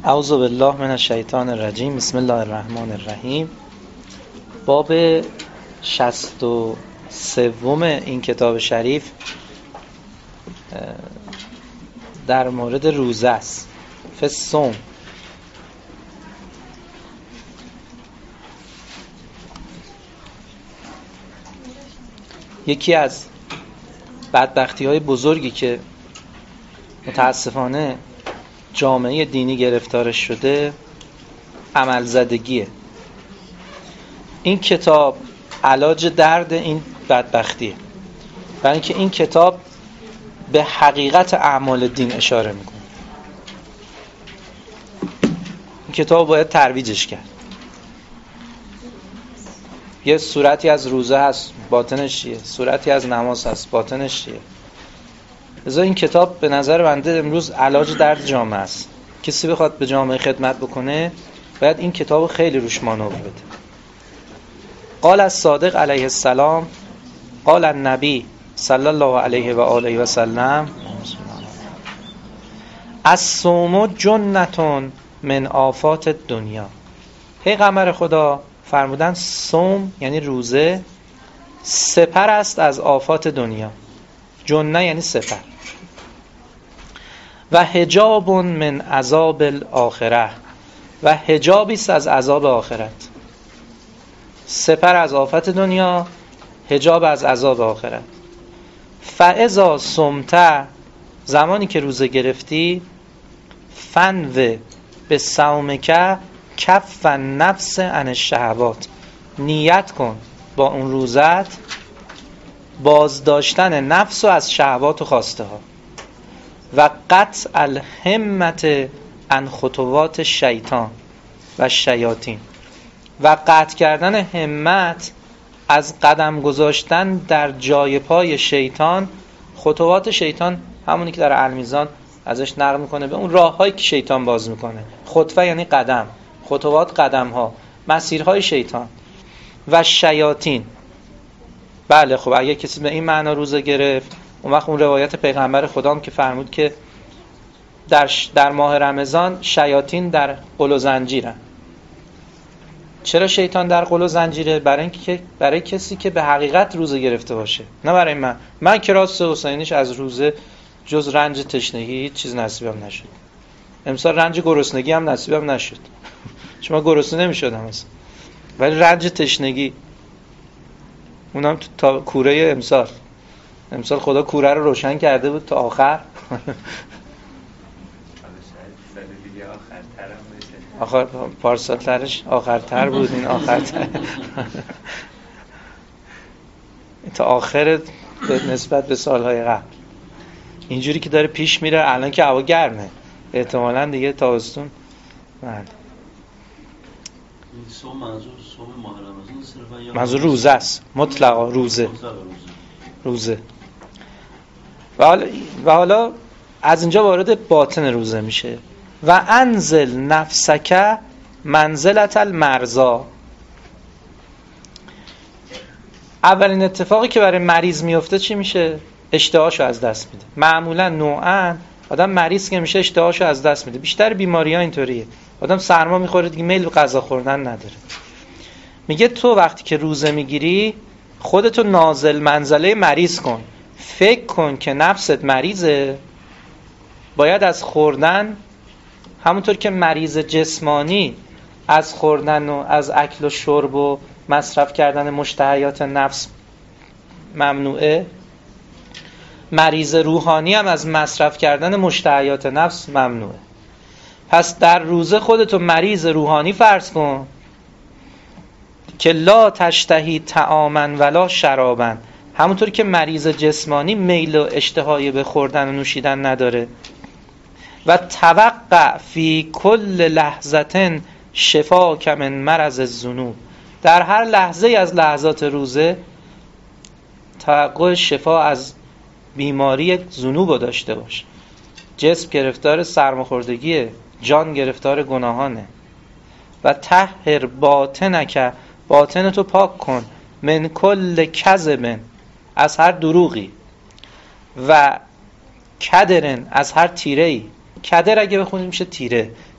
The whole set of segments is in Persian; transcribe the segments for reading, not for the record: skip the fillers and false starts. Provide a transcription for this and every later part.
اعوذ بالله من الشیطان الرجیم. بسم الله الرحمن الرحیم. باب 63 این کتاب شریف در مورد روزه است. فصوم. یکی از بدبختی‌های بزرگی که متاسفانه جامعه دینی گرفتارش شده عمل زدگیه. این کتاب علاج درد این بدبختیه، برای اینکه این کتاب به حقیقت اعمال دین اشاره میکنه. این کتاب باید ترویجش کرد. یه صورتی از روزه هست، باطنش چیه؟ صورتی از نماز هست، باطنش چیه؟ لذا این کتاب به نظر بنده امروز علاج درد جامعه است. کسی بخواد به جامعه خدمت بکنه باید این کتاب خیلی روش مانور بده. قال الصادق علیه السلام، قال النبی صلی الله علیه و آله و سلم، الصوم جنة من آفات الدنیا. پیغمبر خدا فرمودن صوم یعنی روزه سپر است از آفات دنیا. جنه یعنی سپر. و حجاب من عذاب الاخره، و حجابی است از عذاب آخرت. سپر از آفت دنیا، حجاب از عذاب آخرت. فاذا صمت، زمانی که روزه گرفتی، فنو به صومک کف النفس عن الشهوات، نیت کن با اون روزت بازداشتن نفس و از شهوات و خواسته ها. و قطع الهمت عن خطوات شیطان و شیاطین، و قطع کردن همت از قدم گذاشتن در جای پای شیطان. خطوات شیطان همونی که در المیزان ازش نقل میکنه به اون راههایی که شیطان باز میکنه. خطوه یعنی قدم، خطوات قدم ها، مسیرهای شیطان. و شیاطین. بله خب اگه کسی به این معنا روزه گرفت، اون وقت اون روایت پیغمبر خدام که فرمود که در ماه رمضان شیاطین در قل و زنجیرن. چرا شیطان در قل و زنجیره؟ برای کسی که به حقیقت روزه گرفته باشه، نه برای من که راست حسینیش از روزه جز رنج تشنگی هیچ چیز نصیبم نشد. امسال رنج گرسنگی هم نصیبم نشد. شما گرسنه نمی‌شدم اصلا، ولی رنج تشنگی اونم تا کوره امسال خدا کوره رو روشن کرده بود تا آخر. آخر پارسال ترش آخرتر بود، این آخرتر تا آخر نسبت به سالهای قبل. اینجوری که داره پیش میره، الان که هوا گرمه احتمالاً دیگه تابستون. صوم صوم ماه رمضان صرفا یا منظور روزه است، مطلقا روزه. و حالا از اینجا وارد باطن روزه میشه. و انزل نفسک منزلت المرضا. اولین اتفاقی که برای مریض میفته چی میشه؟ اشتهاشو از دست میده. معمولا نوعاً آدم مریض که میشه اشتهاشو از دست میده. بیشتر بیماری‌ها اینطوریه. آدم سرما میخوره دیگه میل به غذا خوردن نداره. میگه تو وقتی که روزه میگیری خودتو نازل منزله مریض کن. فکر کن که نفست مریضه، باید از خوردن، همونطور که مریض جسمانی از خوردن و از اکل و شرب و مصرف کردن مشتهیات نفس ممنوعه، مریض روحانی هم از مصرف کردن مشتهیات نفس ممنوعه. پس در روزه خودتو مریض روحانی فرض کن که لا تشتهی طعاما ولا شرابا، همونطور که مریض جسمانی میل و اشتهایی به خوردن و نوشیدن نداره. و توقع فی کل لحظه شفاک من مرض الذنوب، در هر لحظه از لحظات روزه توقع شفا از بیماری ذنوب داشته باش. جسم گرفتار سرماخوردگیه، جان گرفتار گناهانه. و طهر باطنک، باطنتو پاک کن، من کل کذب، از هر دروغی، و کدرن، از هر تیره‌ای. کدر اگه بخونیم میشه تیره.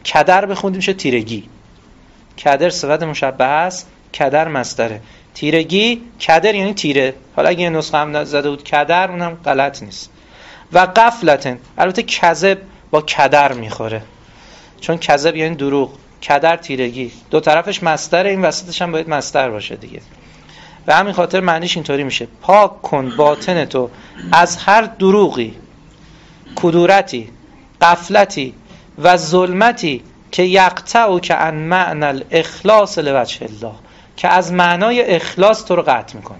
کدر بخوندیم میشه تیرگی. کدر صفت مشبه است، کدر مصدره. تیرگی، کدر یعنی تیره. حالا اگه یه نسخه هم زده بود کدر، اونم غلط نیست. و غفلتن، البته کذب با کدر میخوره، چون کذب یعنی دروغ، کدر تیرگی، دو طرفش مصدره، این وسطش هم باید مصدر باشه دیگه. به همین خاطر معنیش اینطوری میشه: پاک کن باطن تو از هر دروغی، کدورتی، غفلتی و ظلمتی که یقطع که عن معنی الاخلاص لوجه الله، که از معنای اخلاص تو رو قطع میکنه.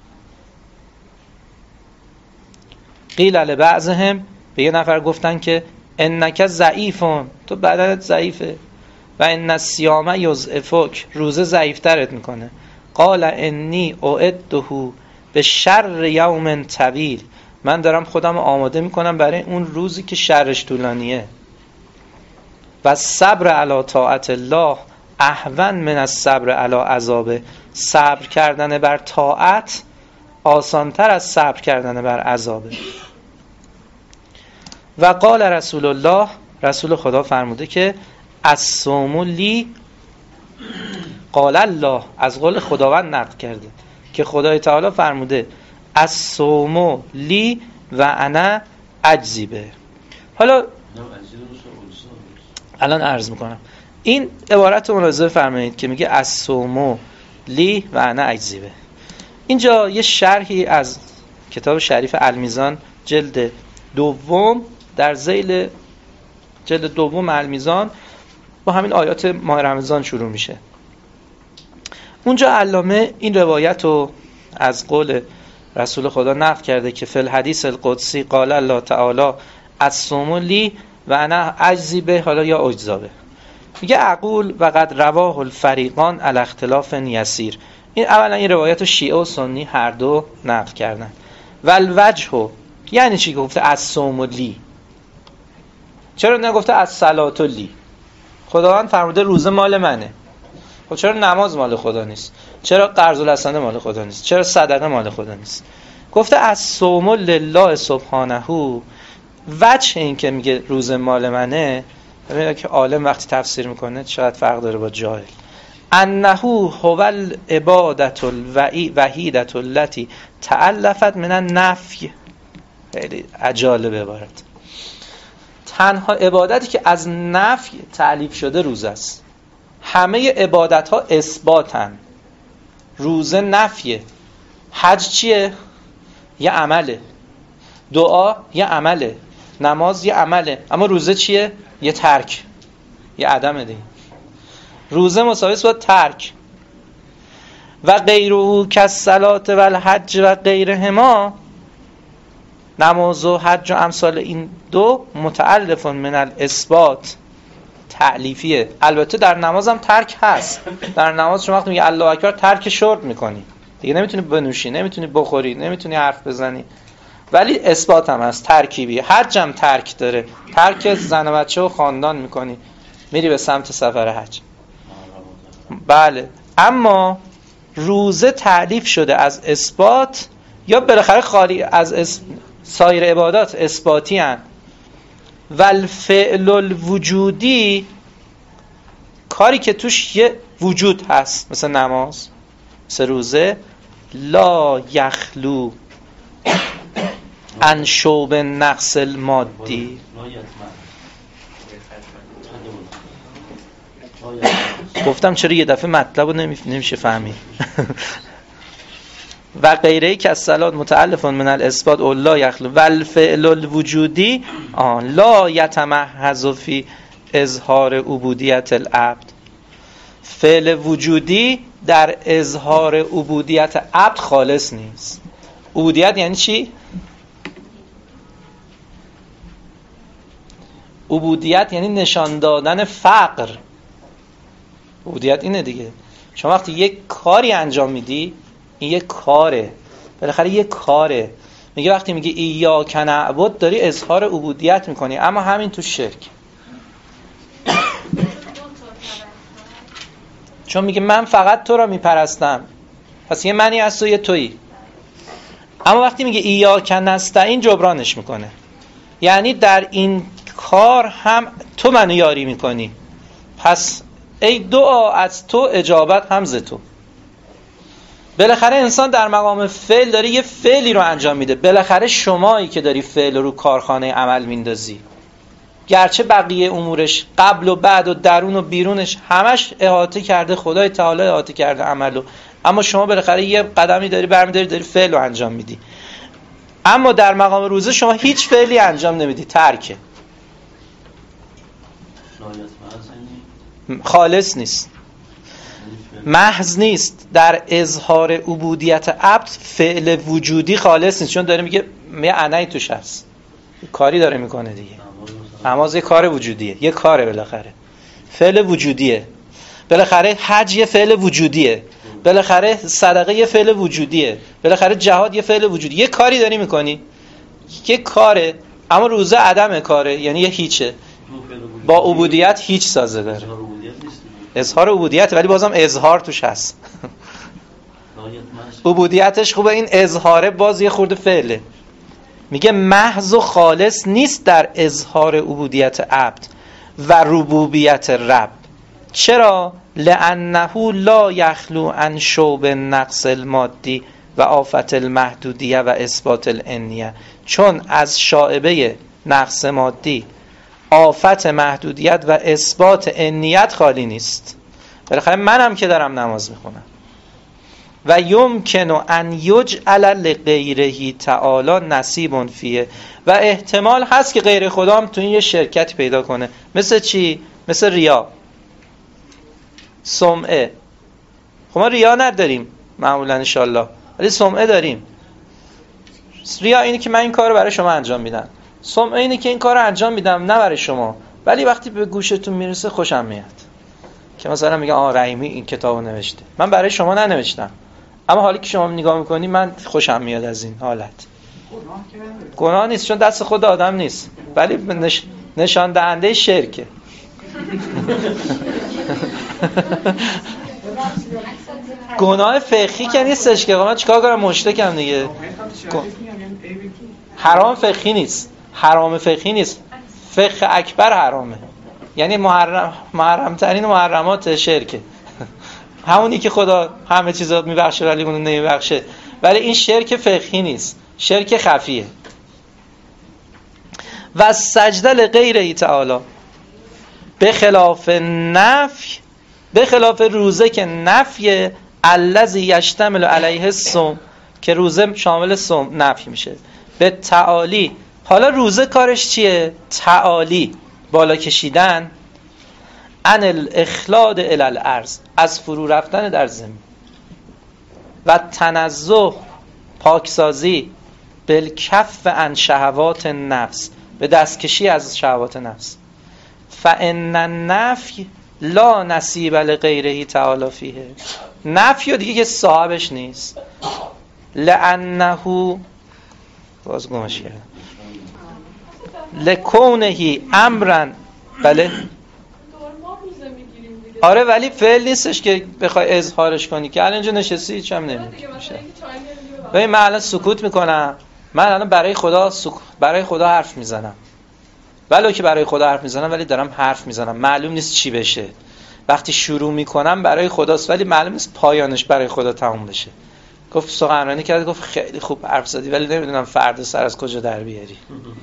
قیل لبعضهم، به یه نفر گفتن که انک ضعیفون، تو بدنت ضعیفه، و ان الصیام یضعفک، روزه ضعیفترت میکنه. قال انی اعده به شر یوم طویل، من دارم خودم آماده میکنم برای اون روزی که شرش طولانیه. و صبر علی طاعت الله اهون من الصبر علی عذابه، صبر کردن بر طاعت آسانتر از صبر کردن بر عذابه. و قال رسول الله، رسول خدا فرموده که الصوم لی، قال الله، از قول خداوند نقل کرده که خدای تعالی فرموده الصوم لی و انا اجزی به. حالا الان عرض میکنم این عبارت رو ملاحظه فرمایید که میگه الصوم لی و انا اجزی به. اینجا یه شرحی از کتاب شریف المیزان جلد دوم، در ذیل جلد دوم المیزان با همین آیات ماه رمضان شروع میشه. اونجا علامه این روایت رو از قول رسول خدا نقل کرده که فی الحدیث القدسی قال الله تعالی الصوم لی و انا اجزی به، حالا یا اجزا به. میگه اقول و قد رواه الفریقان علی اختلاف یسیر. این اولا این روایت رو شیعه و سنی هر دو نقل کردن. و الوجه، یعنی چی گفته الصوم لی؟ چرا نگفته الصلاة لی؟ خداوند فرموده روزه مال منه. خب چرا نماز مال خدا نیست؟ چرا قرض الحسنه مال خدا نیست؟ چرا صدقه مال خدا نیست؟ گفته الصوم لله سبحانه. وجه این که میگه روزه مال منه، ببینید که عالم وقتی تفسیر میکنه چقدر فرق داره با جاهل. انه هو العبادة الوحیدة التي تألفت من النفی. خیلی عجالب عبارت. تنها عبادتی که از نفی تألیف شده روزه است. همه عبادت ها اثباتن، روزه نفیه. حج چیه؟ یه عمله. دعا یه عمله. نماز یه عمله. اما روزه چیه؟ یه ترک، یه عدم دیگه. روزه مساوی با ترک. و غیره کالصلاة و الحج و غیرهما، نماز و حج و امثال این دو متألف من الاثبات، تألیفیه. البته در نماز هم ترک هست. در نماز شما وقتی میگه الله اکبر ترک شرب میکنی دیگه، نمیتونی بنوشی، نمیتونی بخوری، نمیتونی حرف بزنی، ولی اثبات هم هست، ترکیبی. حج هم ترک داره، ترک زن و بچه و خاندان میکنی، میری به سمت سفر حج. بله، اما روزه تألیف شده از اثبات، یا بالاخره خالی از سایر عبادات اثباتی هن. و الفعل الوجودی، کاری که توش یه وجود هست، مثل نماز، مثل روزه، لا یخلو عن شوب نقص المادی. گفتم چرا یه دفعه مطلب رو نمیشه فهمید. و غیره که از صلات متألف من الاثبات او لا یخلو. و الفعل الوجودی لا یتمحض فی اظهار عبودیت العبد. فعل وجودی در اظهار عبودیت عبد خالص نیست. عبودیت یعنی چی؟ عبودیت یعنی نشان دادن فقر. عبودیت اینه دیگه. شما وقتی یک کاری انجام میدی، این یک کاره، بالاخره یک کاره. میگه وقتی میگه ایاک نعبد، داری اظهار عبودیت میکنی، اما همین تو شرک. چون میگه من فقط تو را میپرستم، پس یه منی هست و یه تویی. اما وقتی میگه ایاک نستعین، جبرانش میکنه. یعنی در این کار هم تو منو یاری میکنی، پس ای دعا از تو اجابت هم ز تو. بالاخره انسان در مقام فعل داره یه فعلی رو انجام میده. بالاخره شمایی که داری فعل رو کارخانه عمل میندازی، گرچه بقیه امورش قبل و بعد و درون و بیرونش همش احاطه کرده خدای تعالی، احاطه کرده عملو، اما شما بالاخره یه قدمی داری برمی‌داری، داری فعل رو انجام میدی. اما در مقام روزه شما هیچ فعلی انجام نمیدی، ترکه، خالص نیست، محض نیست. در اظهار عبودیت عبد فعل وجودی خالص نیست، چون داره میگه یه عنی توش هست، کاری داره میکنه دیگه. نماز یه کار وجودیه، یه کاره، بالاخره فعل وجودیه، بالاخره حج یه فعل وجودیه، بالاخره صدقه یه فعل وجودیه، بالاخره جهاد یه فعل وجودی، یه کاری داری میکنی، یه کاره. اما روزه عدم کاره، یعنی یه هیچه، با عبودیت هیچ سازه داره، اظهار عبودیت، ولی بازم اظهار توش هست. عبودیتش خوبه، این اظهاره باز یه خورده فعله. میگه محض و خالص نیست در اظهار عبودیت عبد و ربوبیت رب. چرا؟ لأنه لا یخلو عن شوب نقص المادی و آفت المحدودیه و اثبات الانیه. چون از شائبه نقص مادی، آفت محدودیت و اثبات انیت خالی نیست. بالاخره منم که دارم نماز میخونم. و یمکن ان یجعل لغیره تعالی نصیب فیه، و احتمال هست که غیر خدا هم تو این یه شرکت پیدا کنه. مثل چی؟ مثل ریا، سمعه. خب ما ریا نداریم معمولا انشالله، ولی سمعه داریم. ریا اینه که من این کار رو برای شما انجام میدم، سمعه اینه که این کار رو انجام میدم نه برای شما، ولی وقتی به گوشتون میرسه خوشم میاد. که مثلا میگه رحیمی این کتابو نوشته، من برای شما ننوشتم، اما حالی که شما نگاه میکنی من خوشم میاد از این حالت. گناه نیست، چون دست خود آدم نیست، ولی نشان دهنده شرکه. گناه فقهی که نیستش که من چیکار کنم مشرکم دیگه. حرام فقهی نیست، حرام فقهی نیست، فقه اکبر حرامه، یعنی محرم ترین محرمات شرکه. همونی که خدا همه چیزا میبخشه ولی اونو نمیبخشه، ولی این شرک فقهی نیست، شرک خفیه. و سجده لغیره تعالی، به خلاف نفی، به خلاف روزه که نفی الذی یشتمل علیه الصوم، که روزه شامل صوم نفی میشه، به تعالی. حالا روزه کارش چیه؟ تعالی، بالا کشیدن، عن الاخلاد الی الارض، از فرو رفتن در زمین، و تنزه، پاکسازی، بالکف عن شهوات نفس، به دستکشی از شهوات نفس. فان النفی لا نصیب لغیره تعالی فیه، نفی دیگه که صاحبش نیست. لانه، باز گمش کردم، لکونه امرا، بله آره، ولی فعل نیستش که بخوای اظهارش کنی، که الان اینجا نشستی هیچ هم نمیشه. ببین من الان سکوت میکنم، من الان برای خدا برای خدا حرف میزنم، ولو که برای خدا حرف میزنم ولی دارم حرف میزنم، معلوم نیست چی بشه. وقتی شروع میکنم برای خداست، ولی معلوم نیست پایانش برای خدا تموم بشه. گفت سخنرانی کرد، گفت خیلی خوب حرف زدی، ولی نمیدونم فردا سر از کجا در بیاری.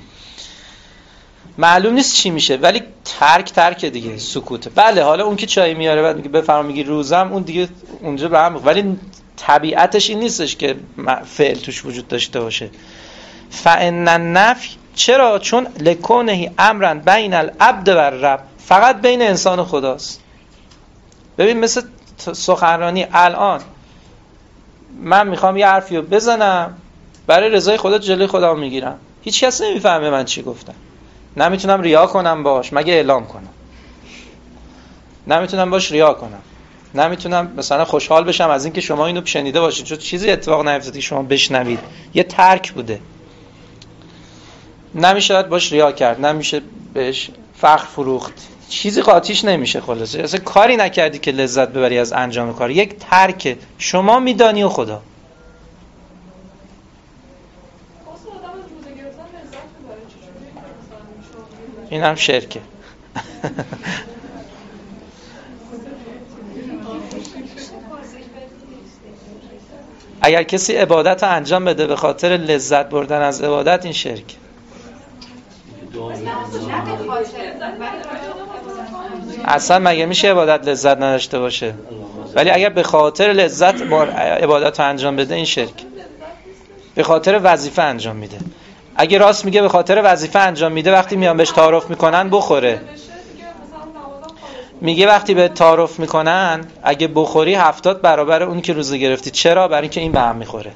معلوم نیست چی میشه، ولی ترک دیگه، سکوته. بله حالا اون که چای میاره بعد میگه بفرما، میگی روزم، اون دیگه اونجا به هم، ولی طبیعتش این نیستش که فعل توش وجود داشته باشه. فان النفی، چرا؟ چون لکونه امرا بین العبد و الرب، فقط بین انسان و خداست. ببین مثل سخنرانی، الان من میخوام یه حرفیو بزنم برای رضای خدا، جلوی خدا میگیرم، هیچ کس نمیفهمه من چی گفتم، نمیتونم ریا کنم باش مگه اعلام کنم، نمیتونم باش ریا کنم، نمیتونم مثلا خوشحال بشم از اینکه شما اینو شنیده باشید، چون چیزی اتفاق نیفتاده که شما بشنوید، یه ترک بوده. نمیشه باش ریا کرد، نمیشه بهش فخر فروخت، چیزی قاطیش نمیشه. خلاصه اصلا کاری نکردی که لذت ببری از انجام کار، یک ترک شما میدانی و خدا. این هم شرکه. اگر کسی عبادت رو انجام بده به خاطر لذت بردن از عبادت، این شرک. اصلا مگه میشه عبادت لذت نداشته باشه؟ ولی اگر به خاطر لذت عبادت رو انجام بده، این شرک. به خاطر وظیفه انجام میده. اگه راست میگه به خاطر وظیفه انجام میده، وقتی میان بهش تعارف میکنن بخوره. میگه وقتی به تعارف میکنن اگه بخوری 70 برابر اونی که روزه گرفتی. چرا؟ برای اینکه این به هم میخوره.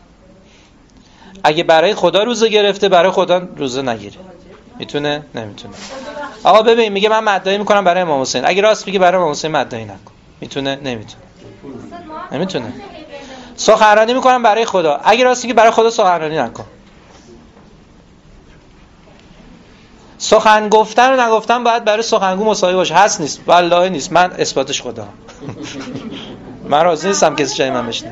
اگه برای خدا روزه گرفته، برای خدا روزه نگیره. میتونه؟ نمیتونه. آقا ببین، میگه من مدعی میکنم برای امام حسین. اگه راست میگه برای امام حسین مدعی نکن. میتونه؟ نمیتونه. نمیتونه. سخنرانی میکنم برای خدا. اگه راست میگه برای خدا سخنرانی نکن. سخن گفتن و نگفتن باید برای سخنگو مساوی باشه. هست نیست؟ والله نیست. من اثباتش خدا. من راضی نیستم کسی جای من بشنه.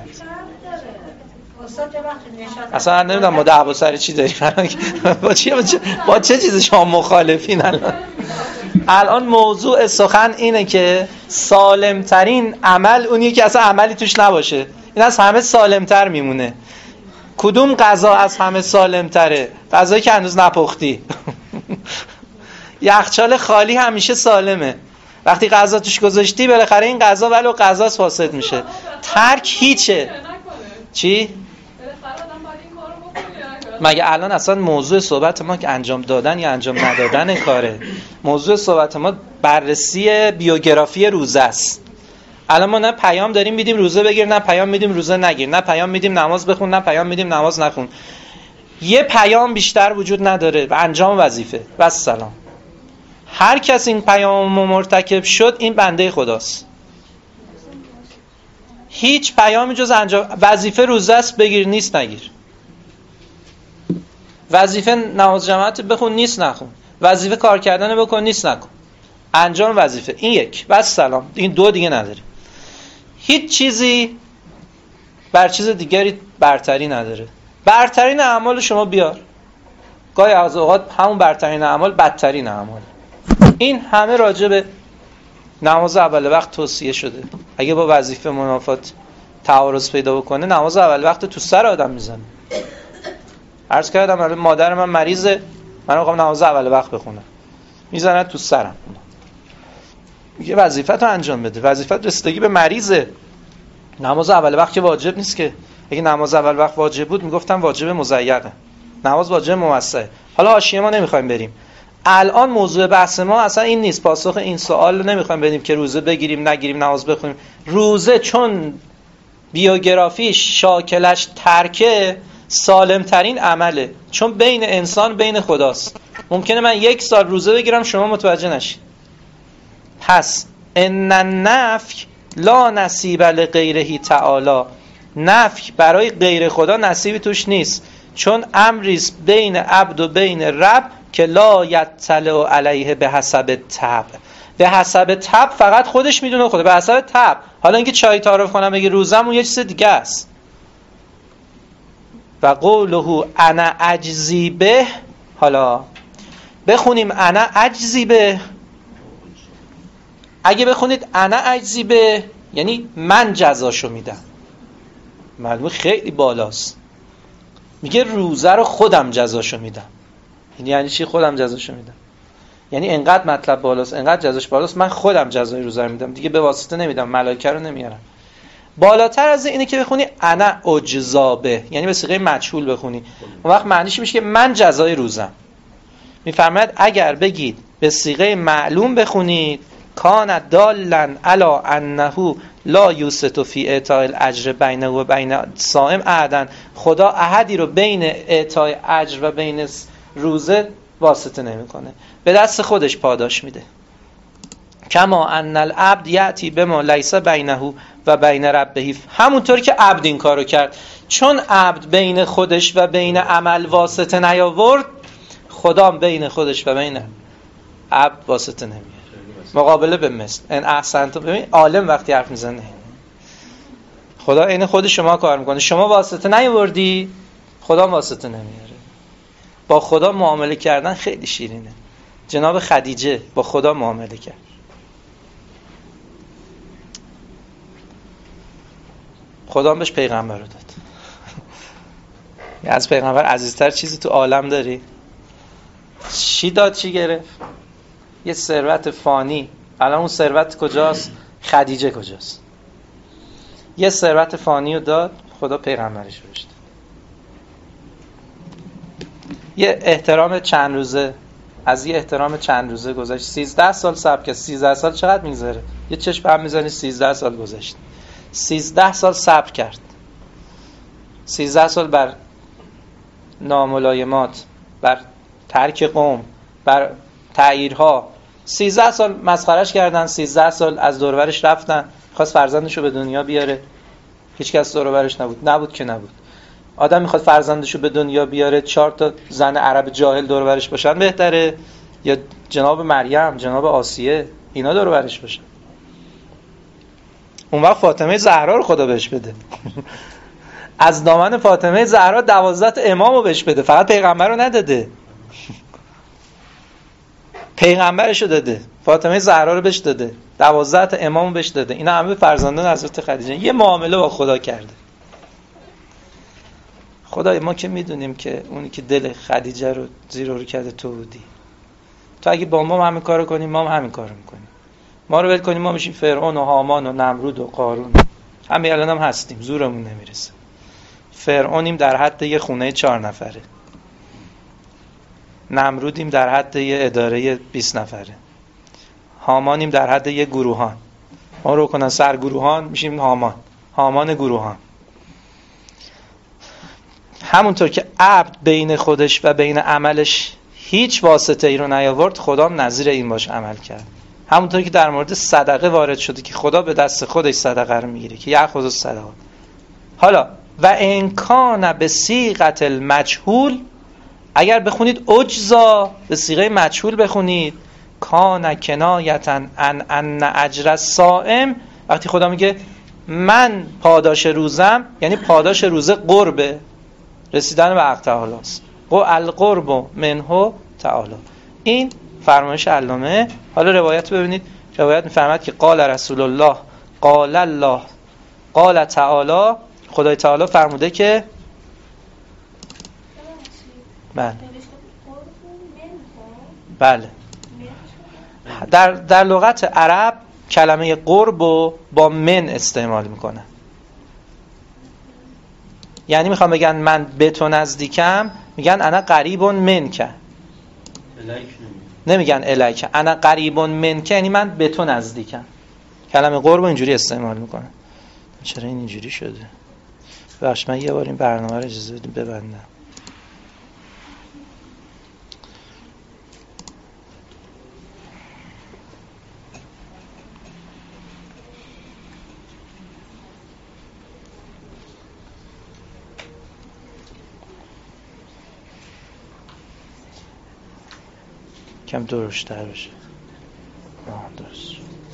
اصلا نمیدونم ما دعوا سر چی داریم. با چه چیزی شما مخالفین الان موضوع سخن اینه که سالمترین عمل اونیه که اصلا عملی توش نباشه. این از همه سالمتر میمونه. کدوم غذا از همه سالمتره؟ غذایی که هنوز نپختی. یخچال خالی همیشه سالمه. وقتی غذا توش گذاشتی بالاخره این غذا ولو غذاست فاسد میشه. ترک هیچه. چی؟ مگه الان اصلا موضوع صحبت ما که انجام دادن یا انجام ندادن کاره؟ موضوع صحبت ما بررسی بیوگرافی روزه است. الان ما نه پیام داریم میدیم روزه بگیر، نه پیام میدیم روزه نگیر، نه پیام میدیم نماز بخون، نه پیام میدیم نماز نخون. یه پیام بیشتر وجود نداره، انجام وظیفه. و سلام. هر کس این پیام مرتکب شد، این بنده خداست. هیچ پیامی جز انجام وظیفه روزه است، بگیر نیست نگیر. وظیفه نماز جماعت بخون نیست نخون. وظیفه کار کردن بکن نیست نکن. انجام وظیفه. این یک. و سلام. این دو دیگه نداره. هیچ چیزی بر چیز دیگری برتری نداره. برترین اعمال شما بیار. گاهی از اوقات همون برترین اعمال بدترین اعمال. این همه راجع به نماز اول وقت توصیه شده. اگه با وظیفه منافات تعارض پیدا بکنه، نماز اول وقت تو سر آدم میزنه. عرض کردم مادر من مریضه، من میخوام نماز اول وقت بخونم، میزنه تو سرم. میگه وظیفه تو انجام بده. وظیفه رسیدگی به مریضه. نماز اول وقت که واجب نیست که. اگه نماز اول وقت واجب بود میگفتم واجب مضیقه. نماز واجب موسعه. حالا حاشیه ما نمیخوایم بریم. الان موضوع بحث ما اصلا این نیست. پاسخ این سوال رو نمیخوایم بدیم که روزه بگیریم نگیریم، نماز بخونیم. روزه چون بیوگرافیش شاکلش ترکه، سالمترین عمله. چون بین انسان بین خداست. ممکنه من 1 سال روزه بگیرم شما متوجه نشید. پس ان النفی لا نصیب لغیره تعالی. نفی برای غیر خدا نصیبی توش نیست. چون امریست بین عبد و بین رب که لا یطلع علیه به حسب طبع. به حسب طبع فقط خودش میدونه خدا. به حسب طبع. حالا اینکه چای تعارف کنم بگه روزم، اون یه چیز دیگه است. و قوله انا اجزی به. حالا بخونیم انا اجزی به. اگه بخونید انا اجزی به یعنی من جزاشو میدم. معلومه خیلی بالاست. میگه روزه رو خودم جزاشو میدم. یعنی چی خودم جزاشو میدم؟ یعنی انقدر مطلب بالاست، انقدر جزاش بالاست، من خودم جزای روزه رو میدم. دیگه به واسطه نمیدم، ملائکه رو نمیارم. بالاتر از اینه که بخونی انا اجزا به، یعنی به صيغه مجهول بخونی. اون وقت معنیش میشه که من جزای روزم. میفرماید اگر بگید به صيغه معلوم بخونید، کان دالن علی انه لا یوسط فی اعطاء الاجر بینه و بین صائم احدا. خدا احدی رو بین اعطای اجر و بین روزه واسطه نمیکنه، به دست خودش پاداش میده. کما ان العبد یاتی بما لیس بینه و بین ربه. همونطور که عبد این کارو کرد، چون عبد بین خودش و بین عمل واسطه نیاورد، خدا بین خودش و بین عبد واسطه نمیاره. مقابله به مثل ان احسنتم. ببین عالم وقتی حرف میزنه، خدا عین خود شما کار میکنه. شما واسطه نیاوردی، خدا واسطه نمیاره. با خدا معامله کردن خیلی شیرینه. جناب خدیجه با خدا معامله کرد. خدا بهش پیغمبر رو داد. از پیغمبر عزیزتر چیزی تو عالم داری؟ چی داد چی گرفت؟ یه ثروت فانی. الان اون ثروت کجاست؟ خدیجه کجاست؟ یه ثروت فانی رو داد، خدا پیغمبرش رو داشت. یه احترام چند روزه، از یه احترام چند روزه گذشت 13 سال صبر کرد. 13 سال چقدر میگذره؟ یه چشم هم میزنی 13 سال گذشت. 13 سال صبر کرد. 13 سال بر ناملایمات، بر ترک قوم، بر تعییرها. 13 سال مسخرش کردن، 13 سال از دور و برش رفتن، خواست فرزندشو به دنیا بیاره، هیچ کس دور و برش نبود که نبود. آدم میخواد فرزندشو به دنیا بیاره 4 تا زن عرب جاهل دور و برش باشن بهتره یا جناب مریم، جناب آسیه اینا دور و برش باشن؟ اون وقت فاطمه زهرا رو خدا بهش بده. از دامن فاطمه زهرا 12 تا امامو بهش بده، فقط پیغمبر رو نداده. پیغمبرشو داده، فاطمه زهرا رو بهش داده، 12 تا امامو بهش داده. اینا همه فرزندان حضرت خدیجه. یه معامله با خدا کرده. خدای ما که میدونیم که اونی که دل خدیجه رو زیر رو کرده تو بودی. تو اگه با ما همین کارو کنیم ما هم همین کارو میکنیم. ما رو ول کنیم ما میشیم فرعون و هامان و نمرود و قارون. همین الان هم هستیم، زورمون نمیرسه. فرعونیم در حد یه خونه 4 نفره. نمرودیم در حد یه اداره 20 نفره. هامانیم در حد یه گروهان. ما رو کنن سر گروهان میشیم هامان گروهان. همونطور که عبد بین خودش و بین عملش هیچ واسطه ای رو نیاورد، خدا هم نظیر این باش عمل کرد. همونطور که در مورد صدقه وارد شده که خدا به دست خودش صدقه رو میگیره که یأخذ الصدقه. حالا و ان کان بصیغه المجهول، اگر بخونید اجزا به صیغه مجهول بخونید، کان کنایتا ان اجر الصائم، وقتی خدا میگه من پاداش روزم، یعنی پاداش روزه قربه، رسیدن به حق تعالی است. القرب منه تعالی. این فرمایش علامه. حالا روایت ببینید. روایت میفرماد که قال رسول الله قال الله قال تعالی، خدای تعالی فرموده که بله در لغت عرب کلمه قرب رو با من استعمال میکنن. یعنی میخوام بگن من به تو نزدیکم، میگن انا قریب منک. نمیگن الیک، انا قریب منک، یعنی من به تو نزدیکم. کلمه قرب اینجوری استعمال میکنن. چرا این اینجوری شده؟ بخش من یه بار این برنامه رو اجازه بدیم ببندم. کم درشتر بشه. درست.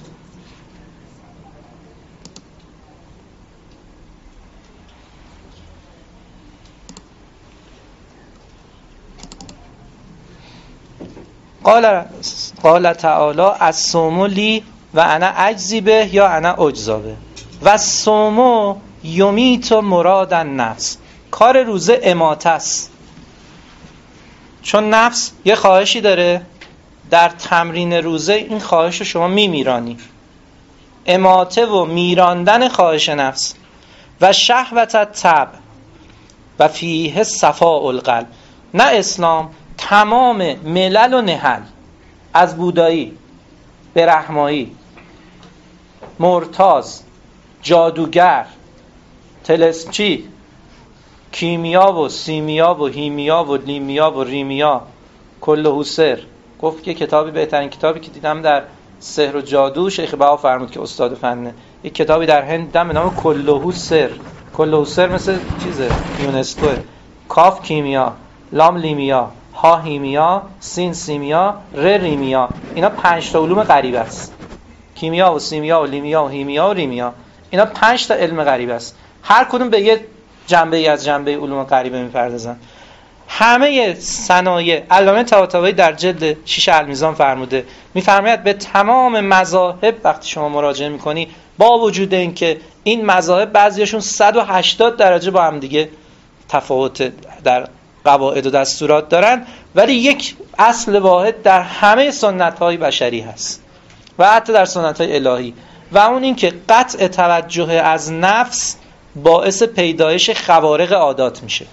قال تعالی الصوم لی و انا اجزی به یا انا اجزا به و الصوم یمیت مراد النفس. کار روزه اماته است، چون نفس یه خواهشی داره، در تمرین روزه این خواهش رو شما میمیرانی. اماته و میراندن خواهش نفس. و شهوت الطبع و فیه صفاء القلب. نه اسلام، تمام ملل و نهل، از بودایی، برهمایی، مرتاز، جادوگر، تلسچی، کیمیا و سیمیا و هیمیا و لیمیا و ریمیا، کله سر. گفت که کتابی، بهترین کتابی که دیدم در سحر و جادو، شیخ بها فرمود که استاد فنه، یک کتابی در هند دیدم به نام کله سر. کله سر مثل چیزه، یونسکوه. کاف کیمیا، لام لیمیا، ها هیمیا، سین سیمیا، ر ریمیا. اینا 5 تا علوم غریبه است. کیمیا و سیمیا و لیمیا و هیمیا و ریمیا، اینا 5 تا علم غریبه است. هر کدوم به یه جنبه‌ای از جنبه علوم غریبه میپردازن. همه صنایع، علامه طباطبایی در جلد 6 المیزان فرموده، میفرماید به تمام مذاهب وقتی شما مراجعه میکنی با وجود اینکه این مذاهب بعضیشون 180 درجه با هم دیگه تفاوت در قواعد و دستورات دارن، ولی یک اصل واحد در همه سنت‌های بشری هست و حتی در سنت‌های الهی، و اون این که قطع توجه از نفس باعث پیدایش خوارق عادات میشه.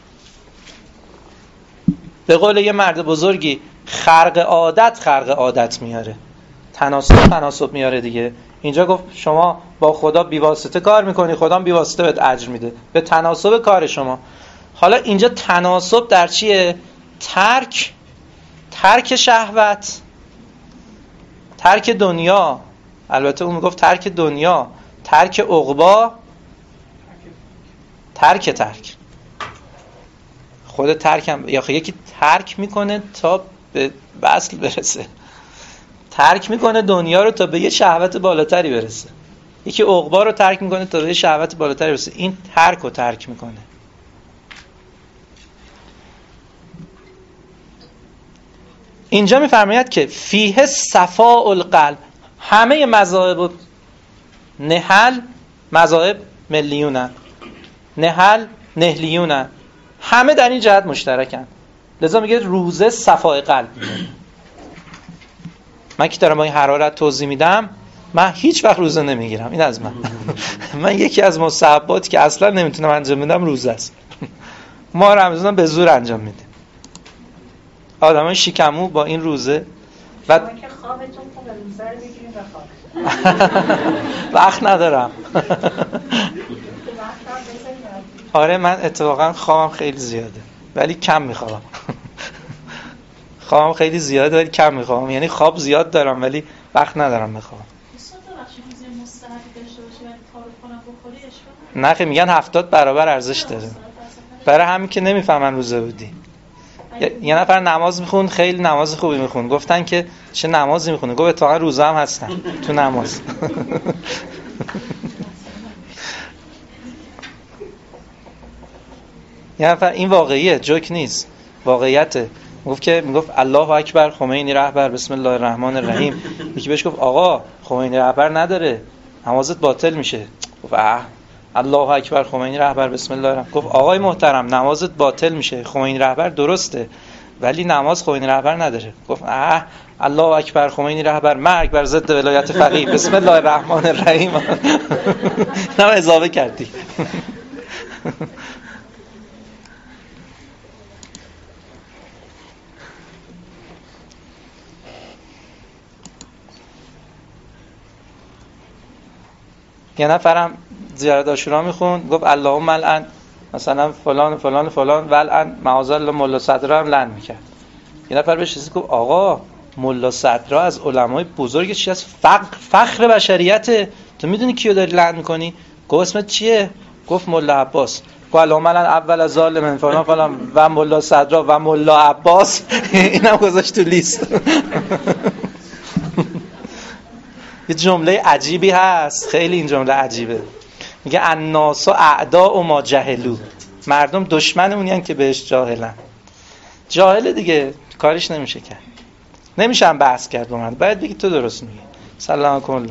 به قول یه مرد بزرگی، خرق عادت میاره، تناسب میاره دیگه. اینجا گفت شما با خدا بیواسطه کار میکنی، خدا هم بیواسطه بهت اجر میده به تناسب کار شما. حالا اینجا تناسب در چیه؟ ترک شهوت، ترک دنیا. البته اون میگفت ترک دنیا، ترک عقبا، ترک خود ترک هم یا یکی ترک میکنه تا به اصل برسه، ترک میکنه دنیا رو تا به یه شهوت بالاتری برسه، یکی عقبا رو ترک میکنه تا به یه شهوت بالاتری برسه. این ترک میکنه. اینجا میفرماید که فیه صفاء القلب. همه مذاهب نهل، مذاهب ملیونن، نهلیونن، همه در این جهت مشترکن. لذا میگه روزه صفای قلب میده. من که دارم با این حرارت توضیح میدم، من هیچ وقت روزه نمیگیرم. این از من یکی از مستحباتی که اصلا نمیتونم انجام بدم روزه است. ما رمضان به زور انجام میدیم. آدمای شیکمو با این روزه و شما که خوابتون خوبه روزه رو بگیریم بخواب. وقت ندارم. آره من اتفاقا خوابم خیلی زیاده ولی کم میخوابم. خوابم خیلی زیاده ولی کم میخوابم، یعنی خواب زیاد دارم ولی وقت ندارم بخوابم. نه خیلی میگن 70 برابر ارزش داره. برای همین که نمیفهمن روزه بودی. یه نفر نماز میخوند، خیلی نماز خوبی میخوند، گفتن که چه نمازی میخونه؟ گفت اتفاقا روزه هم هستن تو نماز. یه نفر، این واقعیه، جوک نیست، واقعیته. میگفت الله اکبر خمینی رهبر بسم الله الرحمن الرحیم. یکی بهش گفت آقا خمینی رهبر نداره، نمازت باطل میشه. گفت الله اکبر خمینی رهبر بسم الله الرحمن. گفت آقای محترم نمازت باطل میشه، خمینی رهبر درسته ولی نماز خمینی رهبر نداره. گفت الله اکبر خمینی رهبر مرگ بر ضد ولایت فقیه بسم الله الرحمن الرحیم. نه اضافه کردی. یه نفرم زیارت عاشورا میخوند، گفت اللهم الان مثلا فلان فلان فلان و الان معاذ الله ملا صدرا هم لعن میکرد. یه نفر بهش گفت آقا ملا صدرا از علمای بزرگ چی از فخر بشریته، تو میدونی کیو داری لعن میکنی؟ گفت اسمت چیه؟ گفت ملا عباس. گفت اللهم الان اول از ظالم فلان فلان و ملا صدرا و ملا عباس. اینم گذاشت تو لیست. یه جمله عجیبی هست، خیلی این جمله عجیبه. میگه الناس اعداء ما جهلوا. مردم دشمن اونین که بهش جاهلن. جاهل دیگه کارش نمیشه کرد. نمیشه هم بحث کرد با من. باید بگی تو درست میگی. سلام علیکم الله.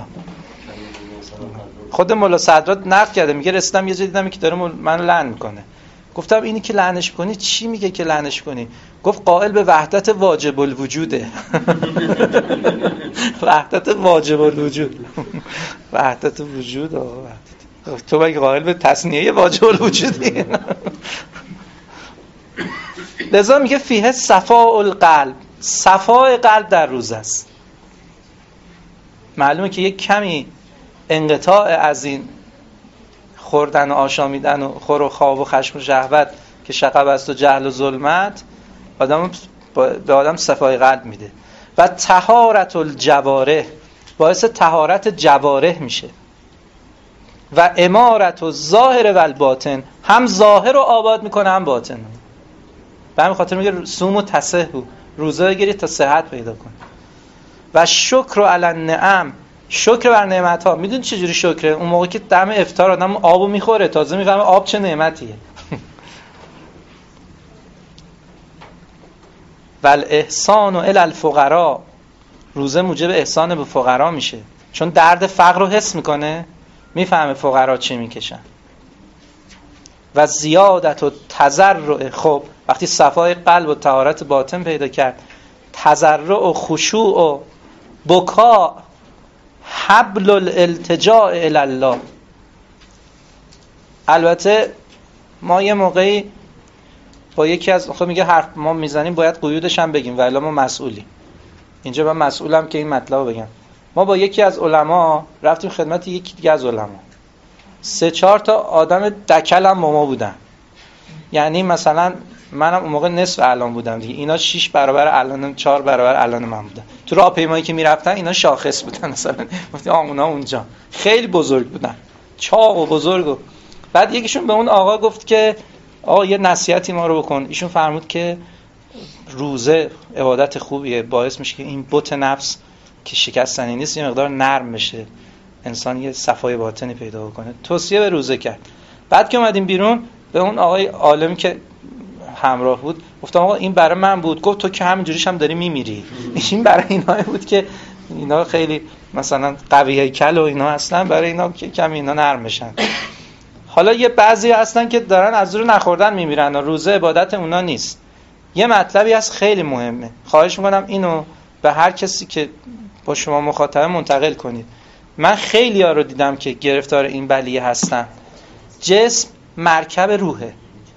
خود مولا صدرات نقد کرده، میگه رسیدم یه جا دیدم که داره منو لعن میکنه. گفتم اینی که لعنش کنی چی میگه که لعنش کنی؟ گفت قائل به وحدت واجب الوجوده. وحدت واجب الوجود. وحدت وجود آقا وحدت. تو مگه قائل به تصنیه واجب الوجودی؟ لذا میگه فیه صفاء القلب. صفای قلب در روزه است. معلومه که یک کمی انقطاع از این خوردن و آشامیدن و خور و خواب و خشم و شهوت که شقب است و جهل و ظلمت به آدم صفای قلب میده. و طهارت الجوارح باعث طهارت جوارح میشه. و امارت الظاهر و الباطن، هم ظاهر رو آباد میکنه هم باطن. به همین خاطر میگه صوم و تصحوا، روزه بگیرید تا صحت پیدا کنید. و شکر علی النعم، شکر بر نعمت ها. میدونی چجوری شکره؟ اون موقع که دم افطار آدم آبو میخوره تازه میفهمه آب چه نعمتیه. و الاحسان الی الفقراء، روزه موجب احسان به فقرا میشه. چون درد فقر رو حس میکنه، میفهمه فقرا چی میکشن. و زیادت و تضرع، خب وقتی صفای قلب و طهارت باطن پیدا کرد، تضرع و خشوع و بکا، حبل الالتجاء الی الله. البته ما یه موقعی با یکی از خب میگه حرف ما میزنیم باید قیودش هم بگیم، ولی ما مسئولیم. اینجا من مسئولم که این مطلب رو بگم. ما با یکی از علما رفتیم خدمت یکی دیگه از علما، 3-4 تا آدم دکل هم با ما بودن. یعنی مثلا منم اون موقع نصف الان بودم دیگه، اینا 6 برابر الان، 4 برابر الان من بودن. تو راهپیمایی که میرفتن اینا شاخص بودن، مثلا گفتی اونا اونجا خیلی بزرگ بودن، چاق و بزرگ. بعد یکیشون به اون آقا گفت که آقا یه نصیحتی ما رو بکن. ایشون فرمود که روزه عبادت خوبیه، باعث میشه که این بت نفس که شکستنی نیست یه مقدار نرم بشه، انسان یه صفای باطنی پیدا بکنه. توصیه به روزه کرد. بعد که اومدیم بیرون به اون آقای عالمی که همراه بود گفتم آقا این برای من بود. گفت تو که همینجوریش هم داری میمیری. این برای اینا بود که اینا خیلی مثلا قوی هیکل و اینا هستن، برای اینا که کمی اینا نرم بشن. حالا یه بعضی هستن که دارن از زور نخوردن میمیرن و روزه عبادت اونا نیست. یه مطلبی هست خیلی مهمه، خواهش میکنم اینو به هر کسی که با شما مخاطبه منتقل کنید. من خیلی ها رو دیدم که گرفتار این بلیه هستن. جسم مرکب روحه،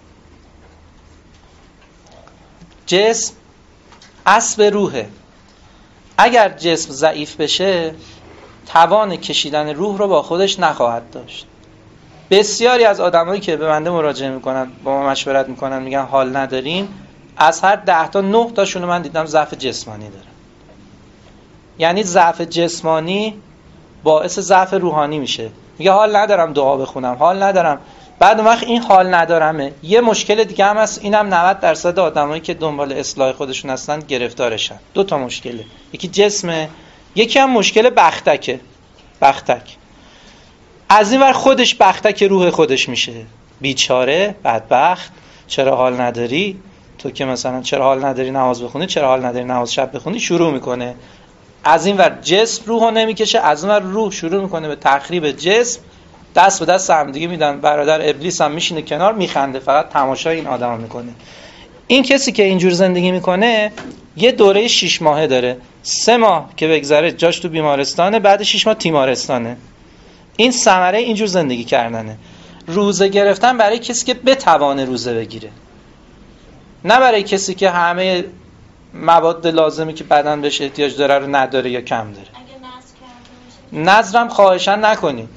جسم اسب روحه. اگر جسم ضعیف بشه توان کشیدن روح رو با خودش نخواهد داشت. بسیاری از آدمایی که به بنده مراجعه میکنن، با ما مشورت میکنن، میگن حال نداریم، از هر 10 تا 9 تاشون من دیدم ضعف جسمانی دارن. یعنی ضعف جسمانی باعث ضعف روحانی میشه. میگه حال ندارم دعا بخونم، حال ندارم. بعد وقت این حال ندارمه. یه مشکل دیگه هم هست، اینم 90% آدمایی که دنبال اصلاح خودشون هستن گرفتارشن. 2 تا مشکله، یکی جسمه، یکی هم مشکل بختکه. بختک از این ور خودش بختک روح خودش میشه، بیچاره، بدبخت، چرا حال نداری؟ تو که مثلا چرا حال نداری نماز بخونی، چرا حال نداری نماز شب بخونی، شروع میکنه. از این ور جسم روحو نمیکشه، از اون ور روح شروع میکنه به تخریب جسم. دست به دست هم دیگه میدن. برادر ابلیس هم میشینه کنار میخنده، فقط تماشای این آدمو میکنه. این کسی که اینجور زندگی میکنه یه دوره 6 ماهه داره. 3 ماه که بگذره جاش تو بیمارستانه، بعد 6 ماه تیمارستانه. این ثمره اینجور زندگی کردنه. روزه گرفتن برای کسی که بتوانه روزه بگیره، نه برای کسی که همه مواد لازمی که بدن بهش احتیاج داره رو نداره یا کم داره. نذرم خواهشاً نکنید.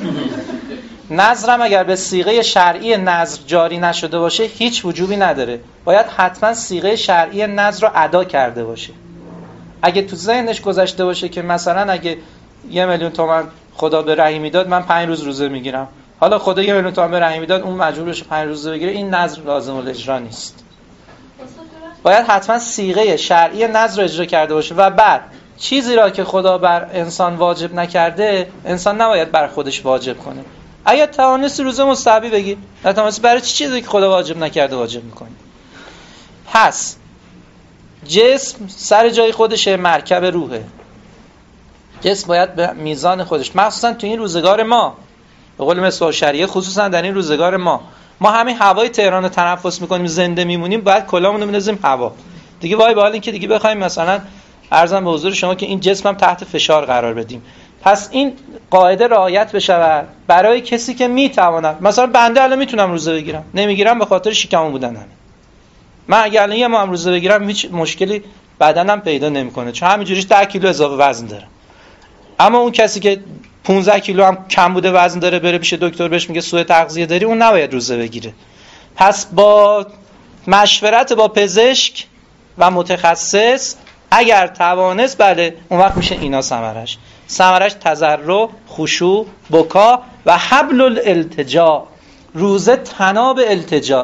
نذرم اگر به صیغه شرعی نذر جاری نشده باشه هیچ وجوبی نداره. باید حتما صیغه شرعی نذر رو ادا کرده باشه. اگه تو ذهنش گذشته باشه که مثلا اگه 1,000,000 تومان خدا به رحیمی داد من 5 روز روزه میگیرم، حالا خدا 1,000,000 تومان به رحیمی داد اون مجبور بشه 5 روزه بگیره، این نذر لازم الاجرا نیست. باید حتما صیغه شرعی نذر رو اجرا کرده باشه. و بعد چیزی را که خدا بر انسان واجب نکرده انسان نباید بر خودش واجب کنه. اگه توانستی روزه مستحبی بگیر، نتوانستی برای چی چیزی که خدا واجب نکرده واجب میکنی؟ پس جسم سر جای خودشه، مرکب روحه. جسم باید به میزان خودش، مخصوصا تو این روزگار ما، به قول مسواک شریعه، خصوصا در این روزگار ما همین هوای تهران رو تنفس میکنیم، زنده میمونیم، باید کلامون رو بندازیم هوا دیگه. وای به حال این که دیگه بخوایم مثلا عرضم به حضور شما که این جسمم تحت فشار قرار بدیم. پس این قاعده رعایت بشه برای کسی که میتواند. مثلا بنده الان میتونم روزه بگیرم، نمیگیرم به خاطر شکمم بودنم. من اگه الان یه ماه روزه بگیرم هیچ مشکلی بدنم پیدا نمیکنه، چون همینجوریش 10 کیلو اضافه وزن دارم. اما اون کسی که 15 کیلو هم کم بوده وزن داره، بره پیش دکتر بهش میگه سوء تغذیه داری، اون نباید روزه بگیره. پس با مشورت با پزشک و متخصص اگر توانست، بله، اون وقت میشه اینا ثمرش تضرع، خشوع، بکا و حبل الالتجاء. روزه تناب التجاء.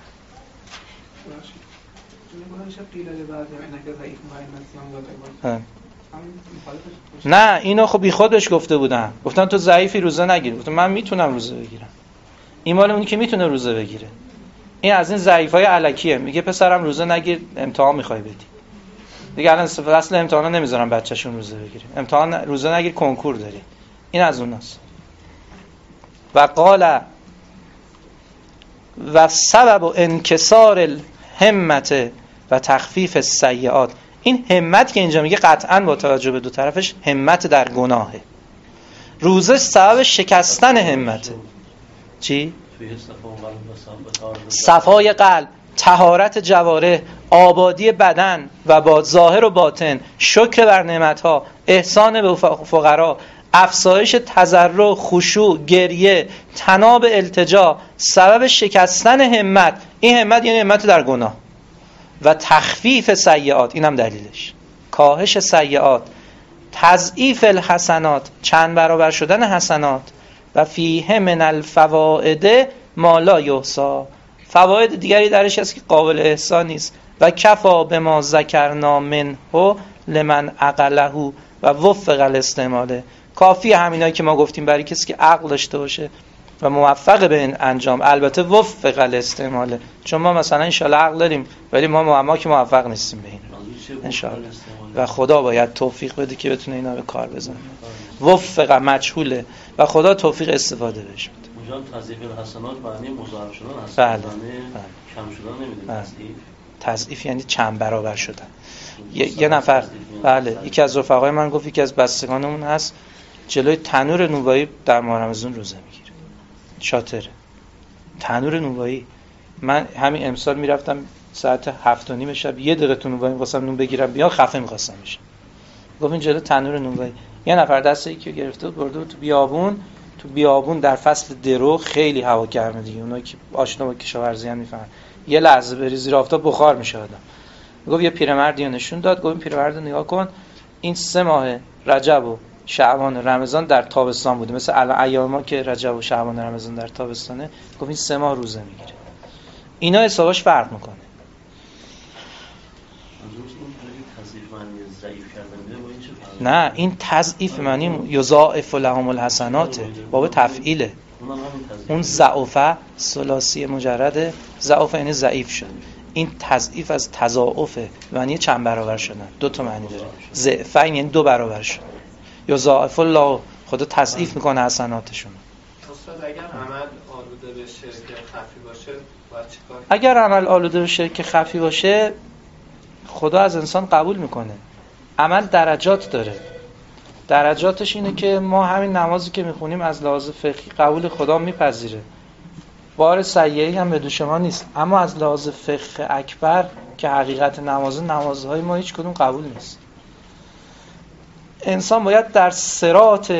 نه اینو خب بی خود بهش گفته بودن، گفتن تو ضعیفی روزه نگیر. گفتم من میتونم روزه بگیرم. این مال اونی که میتونه روزه بگیره. این از این ضعیفای الکیه. میگه پسرم روزه نگیر، امتحان میخوای بدی. دیگه الان فصل امتحانا نمیذارن بچه‌شون روزه بگیره. امتحان روزه نگیر، کنکور داری. این از اوناست. و قال و سبب انکسار الهمت و تخفیف السیئات. این همت که اینجا میگه قطعاً با توجه به دو طرفش همت در گناهه. روزه سبب شکستن همته. چی؟ صفای قلب، طهارت جوارح، آبادی بدن و با ظاهر و باطن، شکر بر نعمتها، احسان به فقرا، افزایش تضرع، خشوع، گریه، طناب التجا، سبب شکستن همت. این همت یعنی همت در گناه. و تخفیف سیئات، اینم دلیلش، کاهش سیئات، تضعیف الحسنات، چند برابر شدن حسنات، و فیه من الفوائد ما لا یحصی، فواید دیگری درش هست که قابل احصا نیست. و کفا بما ذکرنا منه لمن عقله و وفق الاستعمال. کافی همینایی که ما گفتیم برای کسی که عقل داشته باشه و موفق به این انجام. البته وفق الاستعمال، چون ما مثلا ان شاءالله عقل داریم ولی ما که موفق نیستیم به این ان شاءالله، و خدا باید توفیق بده که بتونه اینا به کار بزنه. وفق مجهوله و خدا توفیق استفاده بهش بده. اونجا تضعیف الحسنات معنی مضاعف شدن هست. بله. کم شدن نمیده. تضعیف یعنی چند برابر شدن. یه نفر، بله، یکی از رفقای من گفت یکی از بستگانمون هست جلوی تنور نونوایی در ماه رمضان روزه میگیره. شاطره. تنور نونوایی. من همین امسال میرفتم ساعت 7:30 شب 1 دقیقه تو نونوایی می‌خواستم نون بگیرم، بیا خفه می‌خواستم بشم. گفت این جلوی تنور نونوایی. یه نفر دست یکی گرفته بود برده بود تو بیابون در فصل درو خیلی هوا گرمه دیگه. اونایی که آشنا با کشاورزی ان میفهمن. یه لحظه بری زیر آفتاب بخار میشه آدم. گفت یه پیرمردی نشون داد، گفت این پیرمرد رو نگاه کن، این 3 ماه رجب و شعبان رمضان در تابستان بوده، مثل الان ایام ما که رجب و شعبان رمضان در تابستانه. گفت این 3 ماه روزه میگیره. اینا حسابش فرق میکنه. نه، این تضعیف معنی یضاعف لهم الحسنات، باب تفعیله. اون ضعف ثلاثی مجرد، ضعف یعنی ضعیف شد. این تضعیف از تضاعف معنی چند برابر شدن، 2 تا معنی داره. ضعفین یعنی 2 برابر شد. یضاعف الله، خدا تضعیف میکنه حسناتشون. استاد اگر عمل آلوده به شرک خفی باشه باید چیکار؟ اگر عمل آلوده به شرک خفی باشه خدا از انسان قبول میکنه. عمل درجات داره. درجاتش اینه که ما همین نمازی که میخونیم از لحاظ فقهی قبول خدا میپذیره، بار سیئه‌ای هم به دوش ما نیست، اما از لحاظ فقه اکبر که حقیقت نمازهای ما هیچ کدوم قبول نیست. انسان باید در صراط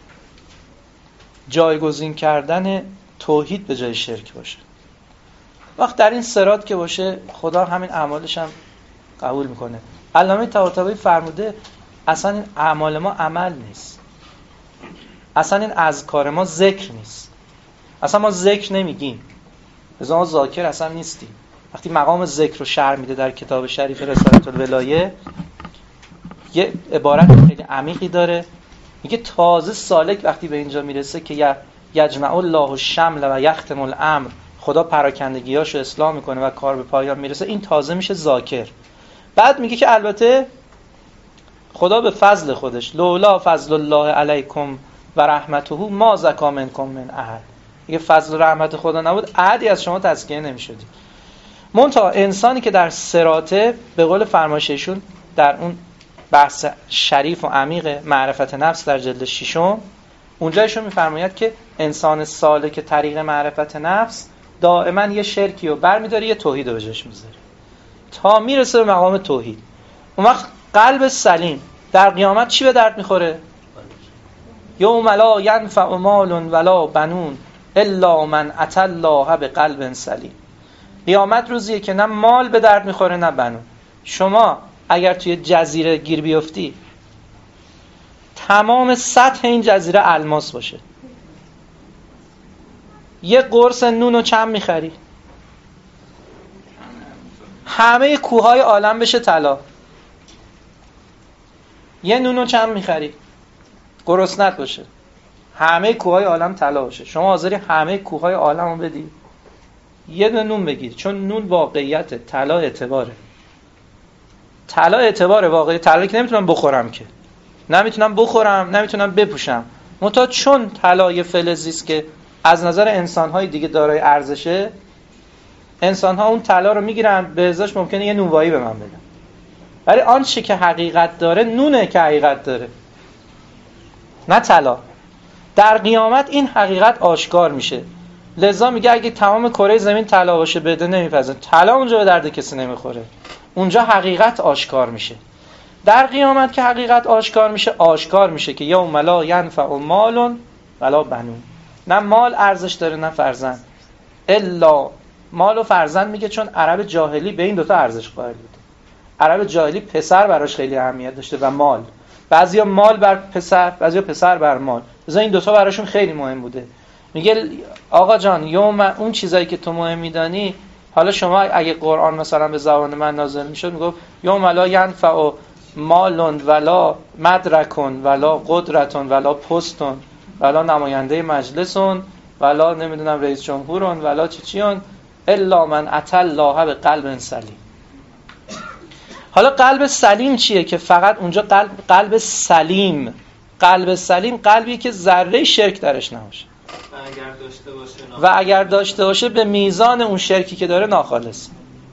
جایگزین کردن توحید به جای شرک باشه. وقت در این صراط که باشه خدا همین اعمالش هم قبول میکنه. علامه طباطبایی فرموده اصلا این اعمال ما عمل نیست، اصلا این اذکار ما ذکر نیست، اصلا ما ذکر نمیگیم، لذا ما ذاکر اصلا نیستیم. وقتی مقام ذکر رو شرح میده در کتاب شریف رسالت الولایه، یه عبارت خیلی عمیقی داره، میگه تازه سالک وقتی به اینجا میرسه که یجمع الله الشمل و یختم الامر، خدا پراکندگیاشو اصلاح میکنه و کار به پایان میرسه، این تازه میشه ذاکر. بعد میگه که البته خدا به فضل خودش، لولا فضل الله علیکم و رحمته ما زکا منکم من احد، میگه فضل و رحمت خدا نبود احدی از شما تزکیه نمیشدی. منتها انسانی که در صراطه، به قول فرمایششون در اون بحث شریف و عمیق معرفت نفس در جلد 6، اونجایشون میفرماید که انسان سالک طریق معرفت نفس دائما یه شرکی رو برمی‌داره، یه توحید رو به جاش میذاره تا میرسه به مقام توحید. اون وقت قلب سلیم در قیامت چی به درد میخوره؟ یوم لا ینفع مال ولا بنون الا من اتى الله بقلب سلیم. قیامت روزیه که نه مال به درد میخوره نه بنون. شما اگر توی جزیره گیر بیفتی، تمام سطح این جزیره الماس باشه، یه قرص نون و چند میخری، همه کوههای عالم بشه طلا، یه نون و چند میخری، گرسنت باشه، همه کوههای عالم طلا باشه، شما حاضری همه کوههای عالم رو بدی؟ یه دونه نون بگیر، چون نون واقعیته، طلا اعتباره. طلا اعتبار واقعی، طلا که نمیتونم بخورم، که نمیتونم بخورم، نمیتونم بپوشم. منتها چون طلا یه فلزی است که از نظر انسان‌های دیگه دارای ارزشه، انسان‌ها اون طلا رو میگیرن، به ازاش ممکنه یه نونوایی به من بدن. ولی آن چی که حقیقت داره نونه که حقیقت داره، نه طلا. در قیامت این حقیقت آشکار میشه. لذا میگه اگه تمام کره زمین طلا باشه بده نمیپذیرم. طلا اونجا به درد کسی نمیخوره. اونجا حقیقت آشکار میشه. در قیامت که حقیقت آشکار میشه که یوم لا ینفع مال ولا بنون. نه مال ارزش داره نه فرزند. الا مال و فرزند میگه چون عرب جاهلی به این دوتا ارزش قائل بود. عرب جاهلی پسر براش خیلی اهمیت داشته و مال. بعضیا مال بر پسر، بعضیا پسر بر مال. مثلا این دوتا براشون خیلی مهم بوده. میگه آقا جان یوم اون چیزایی که تو مهم میدانی، حالا شما اگه قرآن مثلا به زبان من نازل میشد میگفت یوم لا ینفع مال ولا مدرک ولا قدرت ولا پست ولا نماینده مجلس ولا نمیدونم رئیس جمهور ولا چیون الا من اتى الله بقلب سلیم. حالا قلب سلیم چیه؟ که فقط اونجا قلب سلیم، قلب سلیم قلبی که ذره شرک درش نباشه و اگر داشته باشه به میزان اون شرکی که داره ناخالص.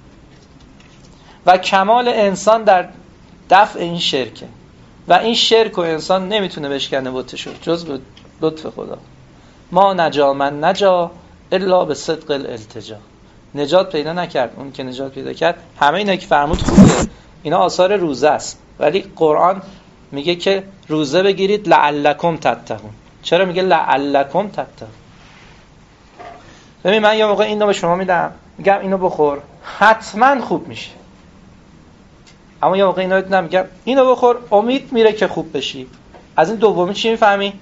و کمال انسان در دفع این شرکه و این شرک و انسان نمیتونه بشکنه بتشو جز به لطف خدا. ما نجا من نجا الا به صدق الالتجا. نجات پیدا نکرد اون که نجات پیدا کرد. همه اینا که فرمود خوبه، اینا آثار روزه است، ولی قرآن میگه که روزه بگیرید لعلکم تتقون. چرا میگه لعلکم تتقون؟ ببین من یه موقع اینو به شما میدم، میگم اینو بخور حتما خوب میشه، اما یه موقع اینو دیدم میگم اینو بخور امید میره که خوب بشی. از این دومی چی میفهمی؟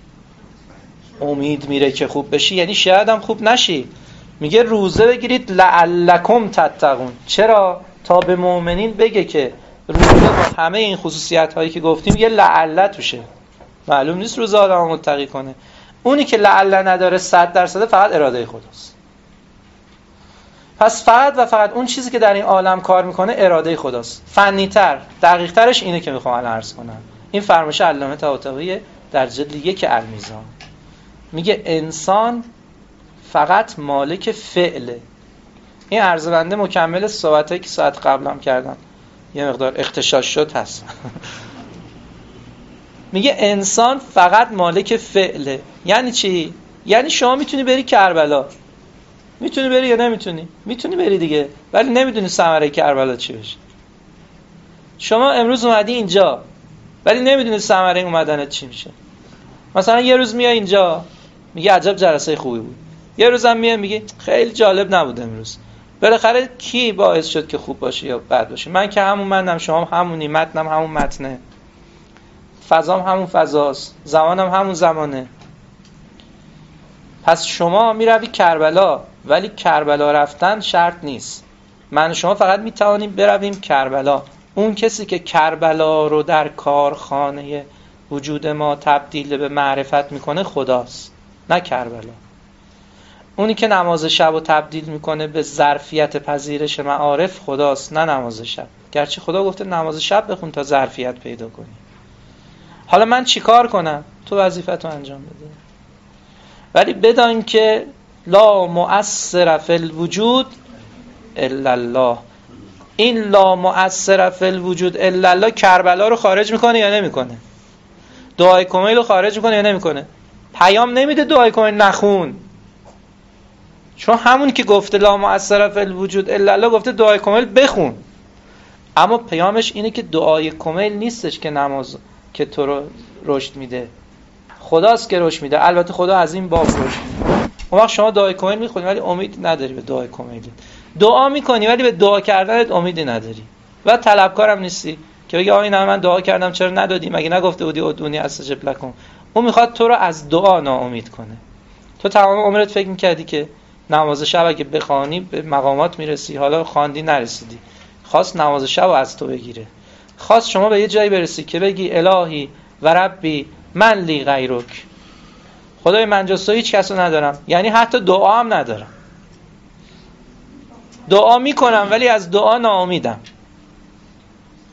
امید میره که خوب بشی یعنی شاید هم خوب نشی. میگه روزه بگیرید لعلکم تتقون. چرا؟ تا به مؤمنین بگه که روزه با همه این خصوصیت هایی که گفتیم یه لعل توشه. معلوم نیست روزه آدم متقی کنه. اونی که لعل نداره 100% فقط اراده خداست. پس فقط و فقط اون چیزی که در این عالم کار میکنه اراده خداست. فنی‌تر دقیق ترش اینه که میخوام الان عرض کنم. این فرمایش علامه طباطبایی در جلد 1 المیزان میگه انسان فقط مالک فعله. این عرض بنده مکمل صحبتایی که ساعت قبلم کردم، یه مقدار اختشاش شد هست. میگه انسان فقط مالک فعله. یعنی چی؟ یعنی شما میتونی بری کربلا، میتونی بری یا نمیتونی؟ میتونی بری دیگه، ولی نمیدونی ثمره کربلا چی بشه. شما امروز اومدی اینجا ولی نمیدونی ثمره اومدنت چی میشه. مثلا یه روز میای اینجا میگه عجب جلسه خوبی بود، یه روزم میای میگه خیلی جالب نبود امروز. بالاخره کی باعث شد که خوب باشه یا بد باشه؟ من که همون منم، شما همونی، متنم همون متنه، فضام همون فضاست، زمانم همون زمانه. پس شما میروی کربلا، ولی کربلا رفتن شرط نیست. من و شما فقط میتوانیم برویم کربلا. اون کسی که کربلا رو در کارخانه وجود ما تبدیل به معرفت میکنه خداست، نه کربلا. اونی که نماز شب رو تبدیل میکنه به ظرفیت پذیرش معارف خداست، نه نماز شب. گرچه خدا گفته نماز شب بخون تا ظرفیت پیدا کنی. حالا من چی کار کنم؟ تو وظیفتو انجام بده. ولی بدان که لا مؤثر فی الوجود الا الله. این لا مؤثر فی الوجود الا الله کربلا رو خارج میکنه یا نمیکنه؟ دعای کمیل رو خارج میکنه یا نمیکنه؟ پیام نمیده دعای کمیل نخون، چون همون که گفته لا مؤثر فی الوجود الا الله گفته دعای کمیل بخون. اما پیامش اینه که دعای کمیل نیستش که نماز که تو رو رشد میده، خداست که رشد میده. البته خدا از این باب رشد میده. اون وقت شما دعای کمیل میخونی ولی امید نداری به دعای کمیل. دعا میکنی ولی به دعا کردنت امیدی نداری و طلبکارم نیستی که بگی آقا اینا من دعا کردم چرا ندادی؟ مگه نگفته بودی ادعونی استجب لکم؟ اون میخواد تو رو از دعا ناامید کنه. تو تمام عمرت فکر میکردی که نماز شب اگه بخوانی به مقامات میرسی، حالا خواندی نرسیدی، خواست نماز شب از تو بگیره، خواست شما به یه جایی برسی که بگی الهی و ربی من لی غیرک، خدای من جز تو هیچ کسو ندارم، یعنی حتی دعا هم ندارم، دعا میکنم ولی از دعا ناامیدم.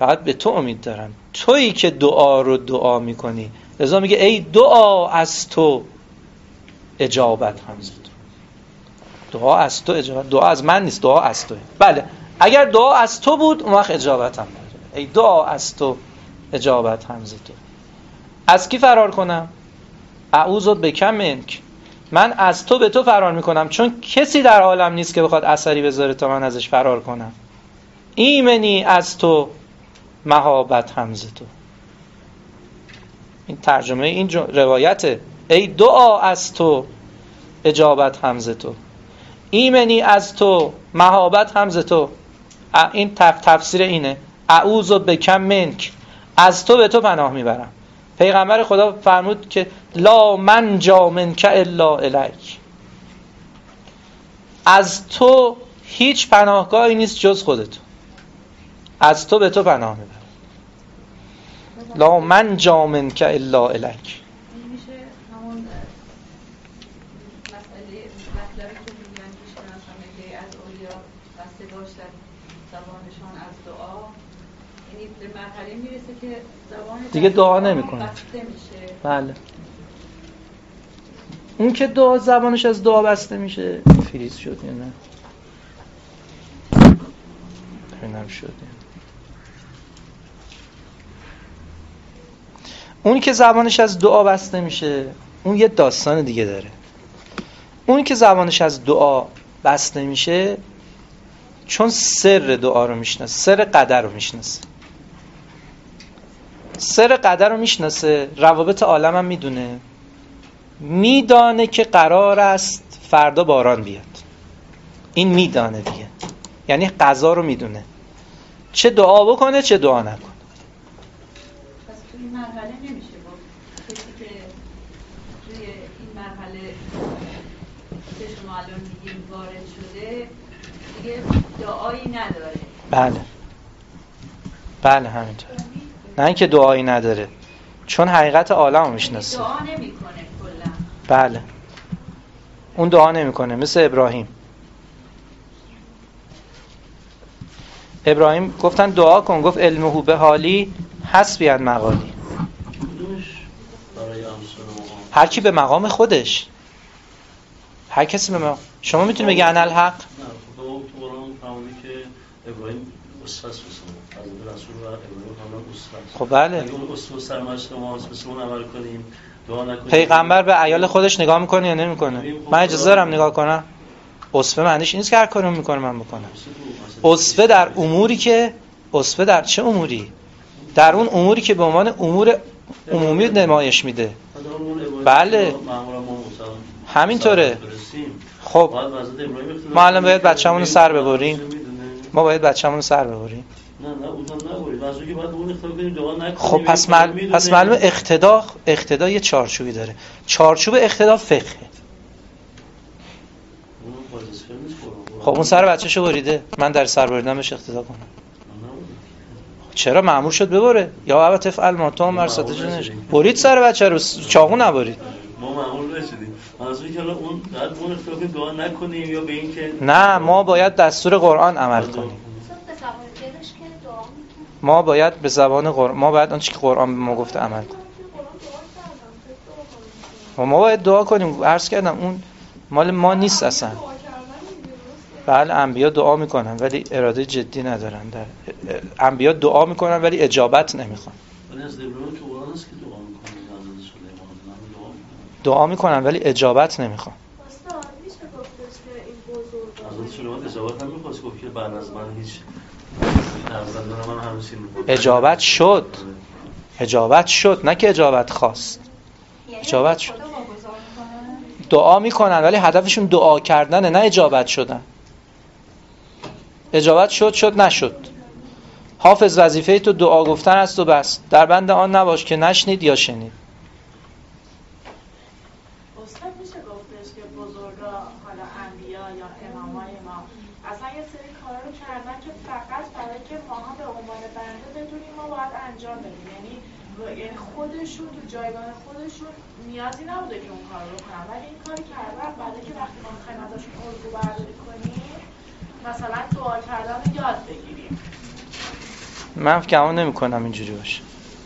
فقط به تو امید دارم، تویی که دعا رو دعا میکنی. لذا میگه ای دعا از تو اجابت همزه تو. دعا از تو اجابت، دعا از من نیست، دعا از توه. بله اگر دعا از تو بود اون وقت اجابت هم داره. ای دعا از تو اجابت همزه تو. از کی فرار کنم؟ اعوذ بک منک، من از تو به تو فرار میکنم، چون کسی در عالم نیست که بخواد اثری بذاره تا من ازش فرار کنم. ایمنی از تو مهابت همزه تو. این ترجمه این روایته. ای دعا از تو اجابت همزه تو، ایمنی از تو مهابت همزه تو. این تفسیر اینه. اعوذ بک منک، از تو به تو پناه میبرم. پیغمبر خدا فرمود که لا منجا منک الا الیک، از تو هیچ پناهگاهی نیست جز خودت. از تو به تو پناه میبرم. لا منجا منک الا الیک. میشه همون مسئله مطلبی که میگن که شناسانه که از اولیا بسته داشتن زبانشان از دعا، یعنی به مرحله میرسه که زبان دیگه دعا نمیکنه. بسته میشه. بله. اون که دعا زبانش از دعا بسته میشه فریز شد یا نه؟ ببینم شد. اون که زبانش از دعا بسته میشه اون یه داستان دیگه داره. اون که زبانش از دعا بسته میشه چون سر دعا رو میشناسه، سر قدر رو میشناسه، سر قدر رو میشناسه، روابط عالم هم میدونه، میدانه که قرار است فردا باران بیاد. این میدانه دیگه، یعنی قضا رو میدونه، چه دعا بکنه چه دعا نکنه. پس توی این مرحله نمیشه با کسی که توی این مرحله که شما الان میگیم وارد شده دیگه دعایی نداره. بله بله همینطور. نه اینکه دعایی نداره، چون حقیقت عالم رو میشناسه. دعا نمیکنه کلا. بله اون دعا نمیکنه. مثل ابراهیم گفتن دعا کن، گفت علمه به حالی حسبی ان مقالی. هر کی به مقام خودش، هر کسی به مقام. شما میتونی بگی انا الحق؟ نه تو قرآن فرمودی که ابراهیم اسوه است، حضرت رسول و ابراهیم کاملا اسوه. خب بله. اگه اون اسوه سرمشق ما مثل اون عمل کنیم، دعا نکنیم. پیغمبر به عیال خودش نگاه میکنه یا نمیکنه؟ من اجازه دارم نگاه کنم؟ اسوه معنیش نیست که هر کاری میکنه من بکنم. اسوه در اموری که، اسوه در چه اموری؟ در اون اموری که به عنوان امور عمومی نمایش میده. بله همینطوره. خب ما الان باید بچه‌مون رو سر ببریم؟ ما باید بچه‌مون رو سر ببریم؟ نه اونم نبرید. از اونجا بعد اون اختلاف کنیم دعا نکنیم. خب پس معلومه اقتدا یه چارچوبی داره. چارچوب اقتدا فقهه. خب اون سر بچه‌شو بریده، من در سر بریدن بهش اقتدا کنم؟ چرا مأمور شد ببره؟ یا البته فعل ما تو هم مرساتش برید سر بچه رو، چاقو نبرید. ما مأمور نشدیم. منظوری که اون بعد اون اختلاف دعا نکنیم یا به این که نه، ما باید دستور قرآن عمل کنیم. ما باید به زبان قرآن، ما باید آنچه که قرآن به ما گفته عمل کنیم. ما باید دعا کنیم. عرض کردم اون مال ما نیست اصلا. بله انبیا دعا میکنن ولی اراده جدی ندارن. انبیا دعا میکنن ولی اجابت نمیخوان. ولی از ابراهیم تو قرآن است که دعا میکنن. دعا میکنن ولی اجابت نمیخوان. حضرت سلیمان اجابت هم میخواست، گفت که بعد از من هیچ فرزندان من همسین میخواد. اجابت شد نه که اجابت خواست. اجابت شد. دعا میکنن ولی هدفشون دعا کردنه، نه اجابت شدن. اجابت شد نشد. حافظ وظیفه تو دعا گفتن است و بس، در بند آن نباش که نشنید یا شنید. استاد میشه گفتش که بزرگا، حالا انبیا یا امامای ما اصلا یه سری کارا رو کردن که فقط برای که ماها به عنوان بنده بدونیم ما باید انجام بدیم، یعنی خودشون تو جایگاه خودشون نیازی نبوده که اون کار رو کنن، ولی این کاری کردن برای که وقتی ما میخوایم ازشون الگو برداری کنیم مثلا دعا کردن رو یاد بگیریم. من گمان نمی‌کنم اینجوری باشه.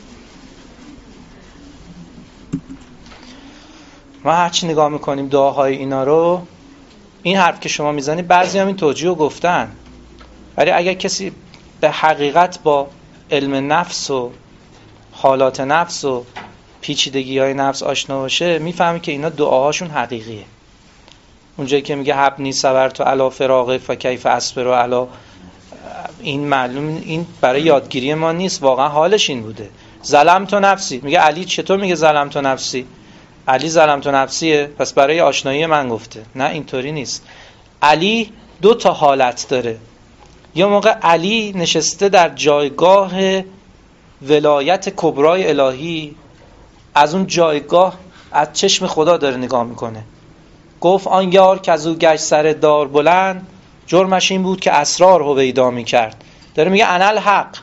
ما هرچی نگاه میکنیم دعاهای اینا رو، این حرف که شما میزنی بعضی هم این توجیه رو گفتن، ولی اگر کسی به حقیقت با علم نفس و حالات نفس و پیچیدگی های نفس آشنا باشه میفهمی که اینا دعاهاشون حقیقیه. اونجایی که میگه حبنی صبرت علی فراق فکیف اصبر علی، این معلوم این برای یادگیری ما نیست، واقعا حالش این بوده. ظلمت نفسی، میگه علی چطور میگه ظلمت نفسی؟ علی ظلمت نفسیه، پس برای آشنایی من گفته. نه اینطوری نیست. علی 2 تا حالت داره. یه موقع علی نشسته در جایگاه ولایت کبرای الهی، از اون جایگاه از چشم خدا داره نگاه میکنه. گفت آن یار که از او گشت سر دار بلند، جرمش این بود که اسرار هویدا میکرد. داره میگه انا الحق.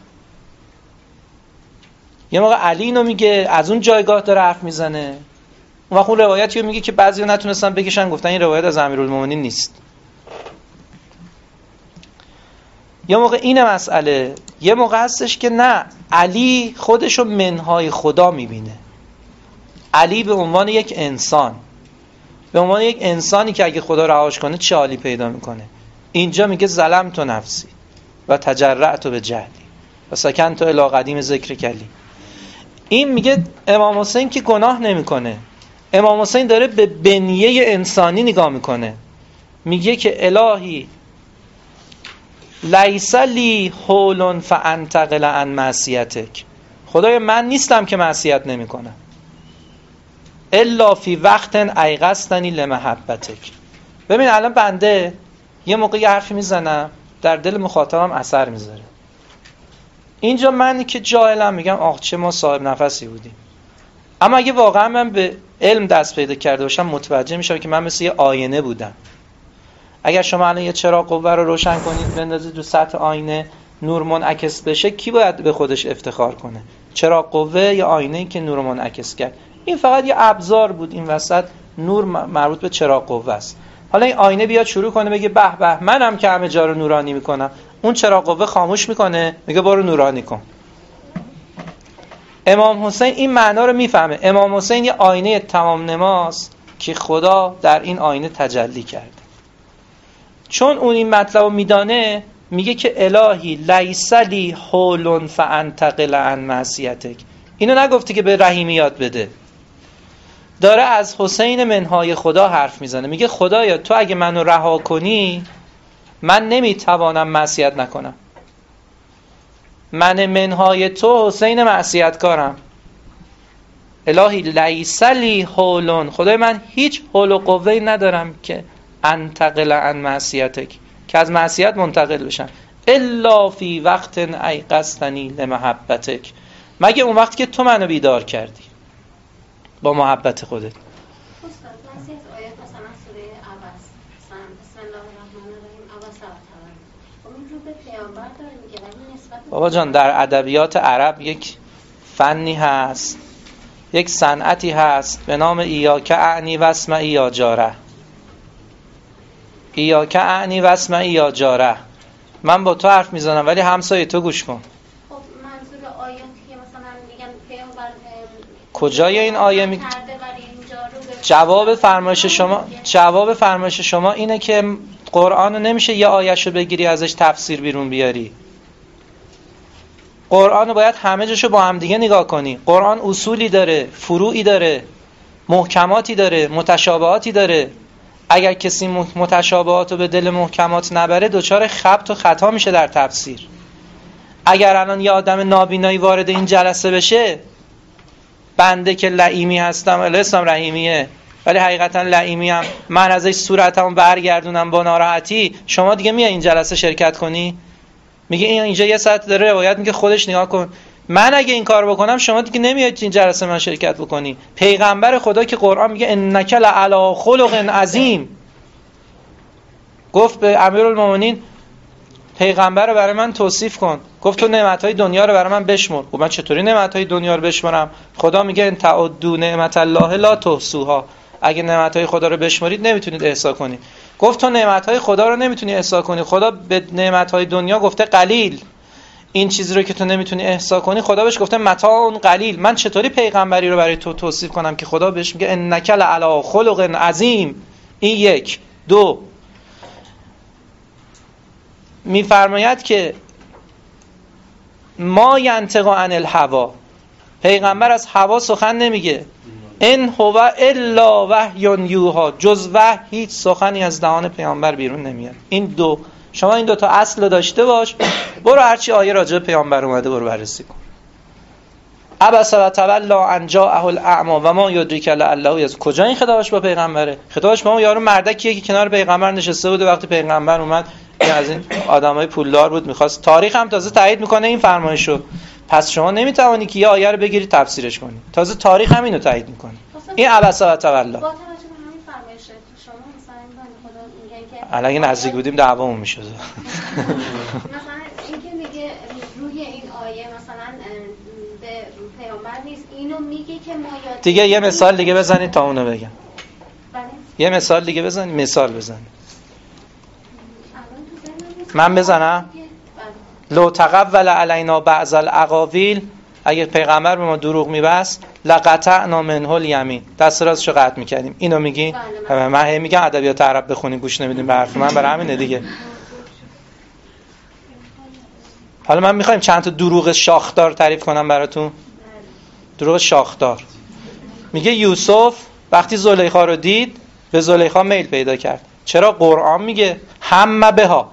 یه موقع علی اینو میگه، از اون جایگاه داره حرف میزنه. اون وقت اون روایتی رو میگه که بعضی‌ها نتونستن بکشن، گفتن این روایت از امیرالمومنین نیست. یه موقع اینه مسئله. یه موقع هستش که نه، علی خودشو منهای خدا میبینه. علی به عنوان یک انسان، به عنوان یک انسانی که اگه خدا رهاش کنه چه حالی پیدا میکنه. اینجا میگه ظلمت نفسی و تجرعت به جهلی و سکنت الی قدیم ذکر کلی. این میگه امام حسین که گناه نمیکنه. امام حسین داره به بنیه انسانی نگاه میکنه. میگه که الهی لیس لی حول فانتقل عن معصیتک، خدای من نیستم که معصیت نمیکنم، الا فی وقت ایقظتنی لمحبتک. ببین الان بنده یه موقع یه حرفی میزنم در دل مخاطبم اثر میذاره. اینجا من که جاهلم میگم آخ چه ما صاحب نفسی بودیم. اما اگه واقعا من به علم دست پیدا کرده باشم متوجه میشم که من مثل یه آینه بودم. اگر شما الان یه چراغ قوه رو روشن کنید بندازید رو سطح آینه، نور منعکس بشه، کی باید به خودش افتخار کنه؟ چراغ قوه یا آینه‌ای که نور منعکس کرد؟ این فقط یه ابزار بود. این وسط نور مربوط به چراغ قوه است. حالا این آینه بیاد شروع کنه بگه به به منم که همه جا رو نورانی میکنم، اون چراغ قوه خاموش میکنه میگه برو نورانی کن. امام حسین این معنا رو میفهمه. امام حسین یه آینه تمام نماست که خدا در این آینه تجلی کرده. چون اون این مطلب رو میدانه میگه که الهی لیس لی حول فانتقل عن معصیتک. اینو نگفته که به رحیمی یاد بده، داره از حسین منهای خدا حرف میزنه. میگه خدایا تو اگه منو رها کنی من نمیتوانم معصیت نکنم. من منهای تو حسین معصیتکارم. الهی لیس لی حول، خدای من هیچ حول و قوه‌ای ندارم که انتقل عن معصیتک، که از معصیت منتقل بشم، الا فی وقت ایقظتنی لمحبتک، مگه اون وقت که تو منو بیدار کردی با محبت خودت. استاد بعضی از آیات مثلا سوره عبس بسم الله الرحمن الرحیم عبس و تولى، اون رو به پیامبر داره میگه ولی نسبت بابا جان در ادبیات عرب یک فنی هست، یک صنعتی هست به نام ایاک اعنی واسمعی یا جاره. ایاک اعنی واسمعی یا جاره، من با تو حرف میزنم ولی همسایه تو گوش کن. خب منظور آیاتی که مثلا میگن پیامبر کجای این آیه می جواب فرمایش شما اینه که قرآن رو نمیشه یه آیه‌شو بگیری ازش تفسیر بیرون بیاری. قرآن رو باید همه جاشو با هم دیگه نگاه کنی. قرآن اصولی داره، فروعی داره، محکماتی داره، متشابهاتی داره. اگر کسی متشابهات رو به دل محکمات نبره دچار خبط و خطا میشه در تفسیر. اگر الان یه آدم نابینایی وارد این جلسه بشه، بنده که لئیمی هستم، الاسلام رحیمیه ولی حقیقتا لئیمی هم، من ازش صورتمو برگردونم با ناراحتی، شما دیگه میای این جلسه شرکت کنی؟ میگه اینجا یه ساعت داره روایت میگه خودش نگاه کن. من اگه این کار بکنم شما دیگه نمیاید این جلسه من شرکت بکنی. پیغمبر خدا که قرآن میگه انک لعلی خلق عظیم، گفت به امیرالمومنین پیغمبر رو برای من توصیف کن. گفت تو نعمتهای دنیا رو برای من بشمر. گفت من چطوری نعمتهای دنیا رو بشمرم؟ خدا میگه ان تعدوا نعمت الله لا تحصوها، اگه نعمتهای خدا رو بشمرید نمیتونید احصا کنید. گفت تو نعمتهای خدا رو نمیتونی احصا کنی. خدا به نعمتهای دنیا گفته قلیل. این چیزی رو که تو نمیتونی احصا کنی خدا بهش گفته متاع قلیل. من چطوری پیغمبری رو برای تو توصیف کنم که خدا بهش میگه انک لعلی خلق عظیم؟ این یک. دو، میفرماید که ما ینطق عن الهوی، پیغمبر از هوا سخن نمیگه. ان هو الا وحی یوحی، جز وحی هیچ سخنی از دهان پیامبر بیرون نمیاد. این دو، شما این دو تا اصل داشته باش، برو هرچی آیه راجع به پیامبر اومده برو بررسی کن. عبس و تولى ان جاءه الاعمى و ما یدریک لعله یزکا. کجا این خطابش با پیغمبره؟ خطابش با اون یارو مردکیه که کنار پیغمبر نشسته بود وقتی پیغمبر اومد. این از این آدمای پولدار بود، میخواست. تاریخ هم تازه تایید میکنه این فرمایشو. پس شما نمیتوانی که یه آیه رو بگیری تفسیرش کنی، تازه تاریخ هم اینو تایید میکنه. این عبس و تولى. با توجه به همین فرمایش شما مثلا خدا میگه که الان نزدیک بودیم دعوامون میشد. مثلا اینکه میگه روی این آیه مثلا به پیامبر نیست، اینو میگه که ما یاد دیگه یه مثال دیگه بزنید تا اونو بگم. بله. یه مثال دیگه بزنید، مثال بزنید. من بزنم؟ لو تقول علینا بعض الاقاویل، اگه پیغمبر به ما دروغ میبست لقطعنا منه الیمین، دست راستشو قطع میکردیم. اینو میگی؟ من هی میگم ادبیات عرب بخونین گوش نمیدین به حرف من، برای همینه دیگه. حالا من میخوایم چند تا دروغ شاخدار تعریف کنم براتون. دروغ شاخدار. میگه یوسف وقتی زلیخا رو دید به زلیخا میل پیدا کرد. چرا؟ قرآن میگه هم بها.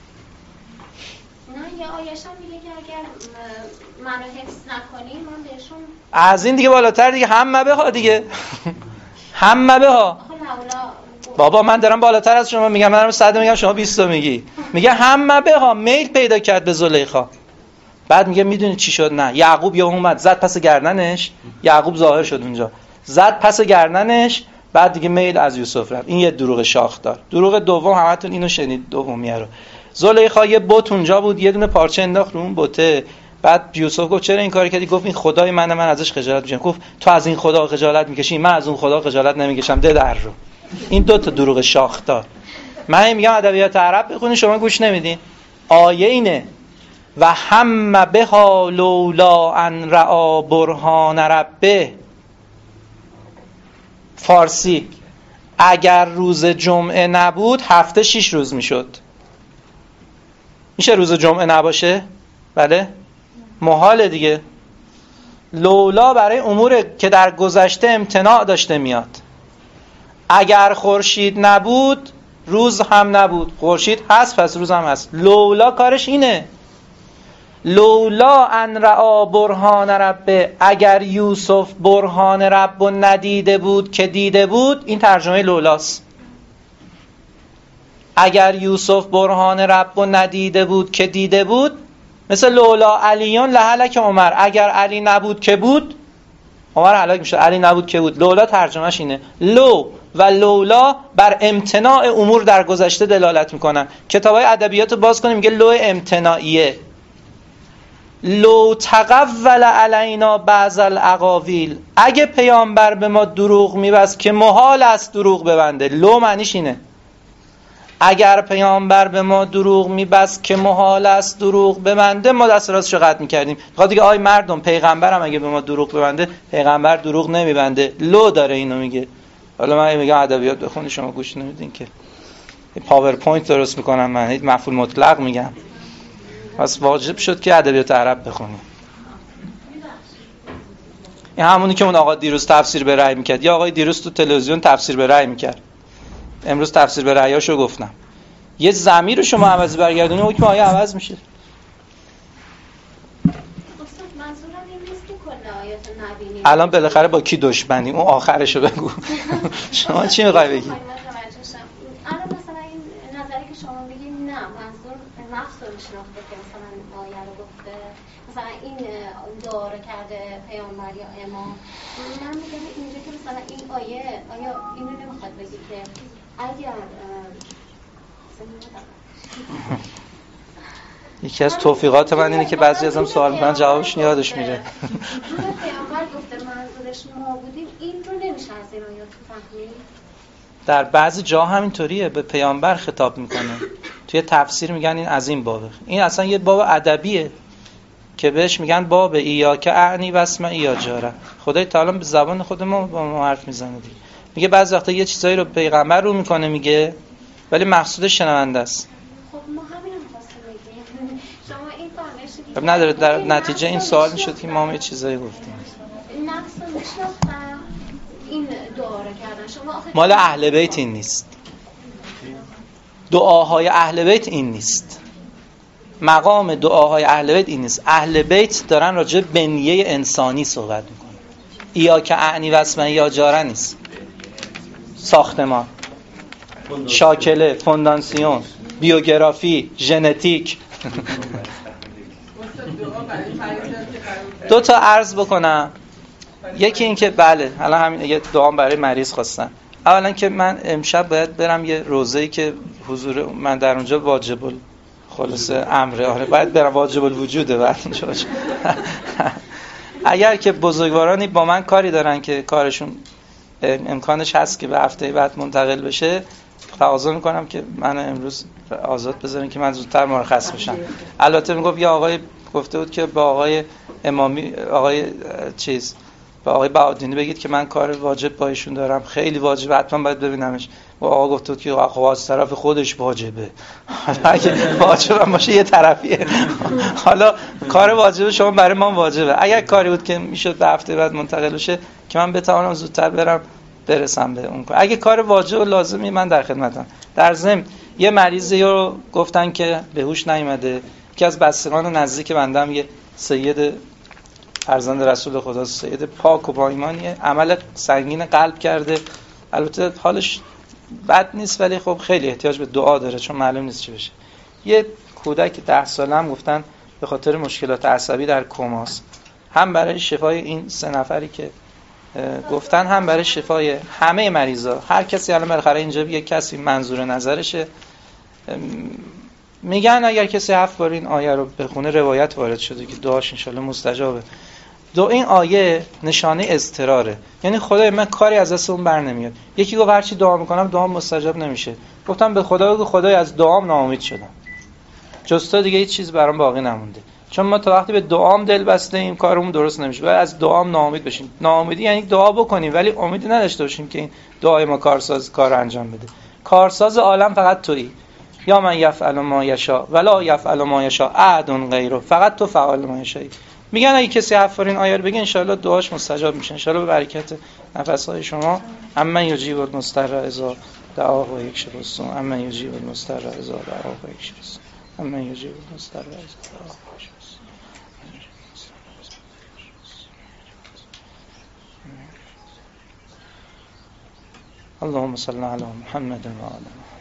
نه یه آیه‌ش هم میگه که اگر منو حفظ نکنی من بهشون از این دیگه بالاتر دیگه هم بها دیگه. هم بها. بابا من دارم بالاتر از شما میگم، من دارم 100 میگم شما 20 میگی. میگه هم بها، میل پیدا کرد به زلیخا. بعد میگه میدونی چی شد؟ نه، یعقوب یا اومد زد پس گردنش، یعقوب ظاهر شد اونجا، زد پس گردنش، بعد دیگه میل از یوسف رفت. این یه دروغ شاخدار. دروغ دوم همتون اینو شنید، دومیه رو. زلیخا یه بت اونجا بود، یه دونه پارچه انداخت رو اون بته. بعد یوسف گفت چرا این کارو کردی؟ گفت این خدای منه، من ازش خجالت میکشم. گفت تو از این خدا خجالت میکشی، من از اون خدا خجالت نمیکشم، ده در رو. این دو تا دروغ شاخدار. من میگم ادبیات عرب بخونی شما گوش نمیدین. آیه اینه و هم بها لولا ان رأى برهان ربه. فارسی اگر روز جمعه نبود هفته 6 روز میشد. میشه روز جمعه نباشه؟ بله؟ محاله دیگه. لولا برای امور که در گذشته امتناع داشته میاد. اگر خورشید نبود روز هم نبود، خورشید هست پس روز هم هست. لولا کارش اینه. لولا ان رأى برهان ربه، اگر یوسف برهان رب و ندیده بود که دیده بود. این ترجمه لولاست. اگر یوسف برهان رب و ندیده بود که دیده بود، مثل لولا علیون لهلک عمر، اگر علی نبود که بود عمر هلاک میشه. علی نبود که بود. لولا ترجمهش اینه. لو و لولا بر امتناع امور در گذشته دلالت میکنن. کتابای ادبیات باز کنیم میگه لو امتناعیه. لو تقول علینا بعض الاقاویل، اگه پیامبر به ما دروغ میبست که محال است دروغ ببنده. لو معنیش اینه. اگر پیامبر به ما دروغ میبست که محال است دروغ ببنده، ما دست راستشو قطع میکردیم. بخاطر دیگه آی مردم، پیغمبرم اگه به ما دروغ ببنده، پیغمبر دروغ نمیبنده. لو داره اینو میگه. حالا من میگم ادبیات بخونی شما گوش نمیدین که. پاورپوینت درست میکنم من، هیچ مفعول مطلق میگم. پس واجب شد که ادبیات عرب بخونیم. این همونی که اون آقا دیروز تفسیر به رأی میکرد. یا آقای دیروز تو تلویزیون تفسیر به رأی میکرد. امروز تفسیر به رأیاشو گفتم. یه ضمیر رو شما عوض برگردونی حکم آیه عوض میشه. استاد منظورم این نیست که کل آیات نبینیم. الان بالاخره با کی دشمنی؟ اون آخرشو بگو. شما چی میخوای بگی؟ الان مثلا این نظری که شما میگید نه، منظور نفس رو شناخته که مثلا آیه رو گفته، مثلا این دعا کرده پیامبر یا امام. من میگم اینجا که مثلا این آیه آیا اینو نمیخواد بگی که اگر یکی از توفیقات من اینه که بعضی ازم سوال میکنن جوابش یادش میره. روی پیامبر گفته منظورش ما بودیم، این رو نمیشه از این آیات فهمید. در بعضی جا همینطوریه، به پیامبر خطاب میکنه. توی تفسیر میگن این از این بابه. این اصلا یه باب ادبیه. که بهش میگن باب ایاک اعنی واسمع یا جاره. خدای تعالی به زبان خود ما با ما حرف میزنه دیگه. میگه بعضی وقتا یه چیزایی رو پیغمبر رو میکنه میگه، ولی مقصودش شنونده است. خب ما همین رو می‌خواستیم بگیم. شما این فهمش خب نداره، در نتیجه این سوال میشد که ما یه چیزایی گفتیم. نفس رو میشناختم، این دعا رو کردن. شما آخه مال اهل بیت این نیست. دعاهای اهل بیت این نیست. مقام دعاهای اهل بیت این نیست. اهل بیت دارن راجع به بنیه انسانی صحبت میکنن. ایاک اعنی واسمع یا جاره نیست. ساختمان، شاکله، فونداسیون، بیوگرافی، ژنتیک. دو تا عرض بکنم. یکی این که بله الان همین یه دعا برای مریض خواستم. اولا که من امشب باید برم یه روزه‌ای که حضور من در اونجا واجب خلاص امره، آره باید برم، واجب الوجوده بعد اونجا. اگر که بزرگوارانی با من کاری دارن که کارشون امکانش هست که به هفته بعد منتقل بشه، تقاضا میکنم که من امروز آزاد بذارین که من زودتر مرخص بشم. البته میگفت یه آقای گفته بود که با آقای امامی، آقای با آقای بهادینی بگید که من کار واجب با ایشون دارم، خیلی واجبه، حتما باید ببینمش. و آقا گفته بود که آقا از طرف خودش واجبه. اگه واجب هم باشه یه طرفیه. حالا کار واجب شما برای ما واجبه. اگر کاری بود که میشد به هفته بعد منتقل بشه که من بتوانم زودتر برسم به اون کار. اگه کار واجب و لازمی من در خدمتم. در ضمن یه مریضی رو گفتن که به هوش نیامده، یکی از بستگان نزدیک بندم، یه سید فرزند رسول خدا، سید پاک و با ایمانیه، عمل سنگین قلب کرده. البته حالش بد نیست ولی خب خیلی احتیاج به دعا داره چون معلوم نیست چی بشه. یه کودک 10 ساله هم گفتن به خاطر مشکلات عصبی در کماست. هم برای شفای این 3 نفری که گفتن، هم برای شفای همه مریضا. هر کسی الان بالاخره اینجا یه کسی منظور نظرشه. میگن اگر کسی 7 بار این آیه رو بخونه، روایت وارد شده که دعاش انشالله مستجابه. این آیه نشانه اضطراره، یعنی خدای من کاری از دست اون بر نمیاد. یکی گفت هر چی دعا میکنم دعام مستجاب نمیشه. گفتم به خدا بگو خدای از دعام ناامید شدم، جز تو دیگه هیچ چیز برام باقی نمونده. چون ما تا وقتی به دعام دل بسته ایم کارمون درست نمیشه. باید از دعام ناامید بشیم. ناامیدی یعنی دعا بکنیم ولی امیدی نداشته باشیم که این دعای ما کارساز کار انجام بده. کارساز عالم فقط تویی. یا من یفعل ما یشاء ولا یفعل ما یشاء احد غیره، فقط تو فعال ما یشائی. میگن اگه کسی حرفارین آیه رو بگه انشالله دعاش مستجاب میشه، انشالله به برکت نفسهای شما. امن یجیب المضطر اذا دعاه و یکشف السوء، امن یجیب المضطر اذا دعاه و یکشف السوء، امن یجیب المضطر اذا دعاه و یکشف السوء. اللهم صل علی محمد و آله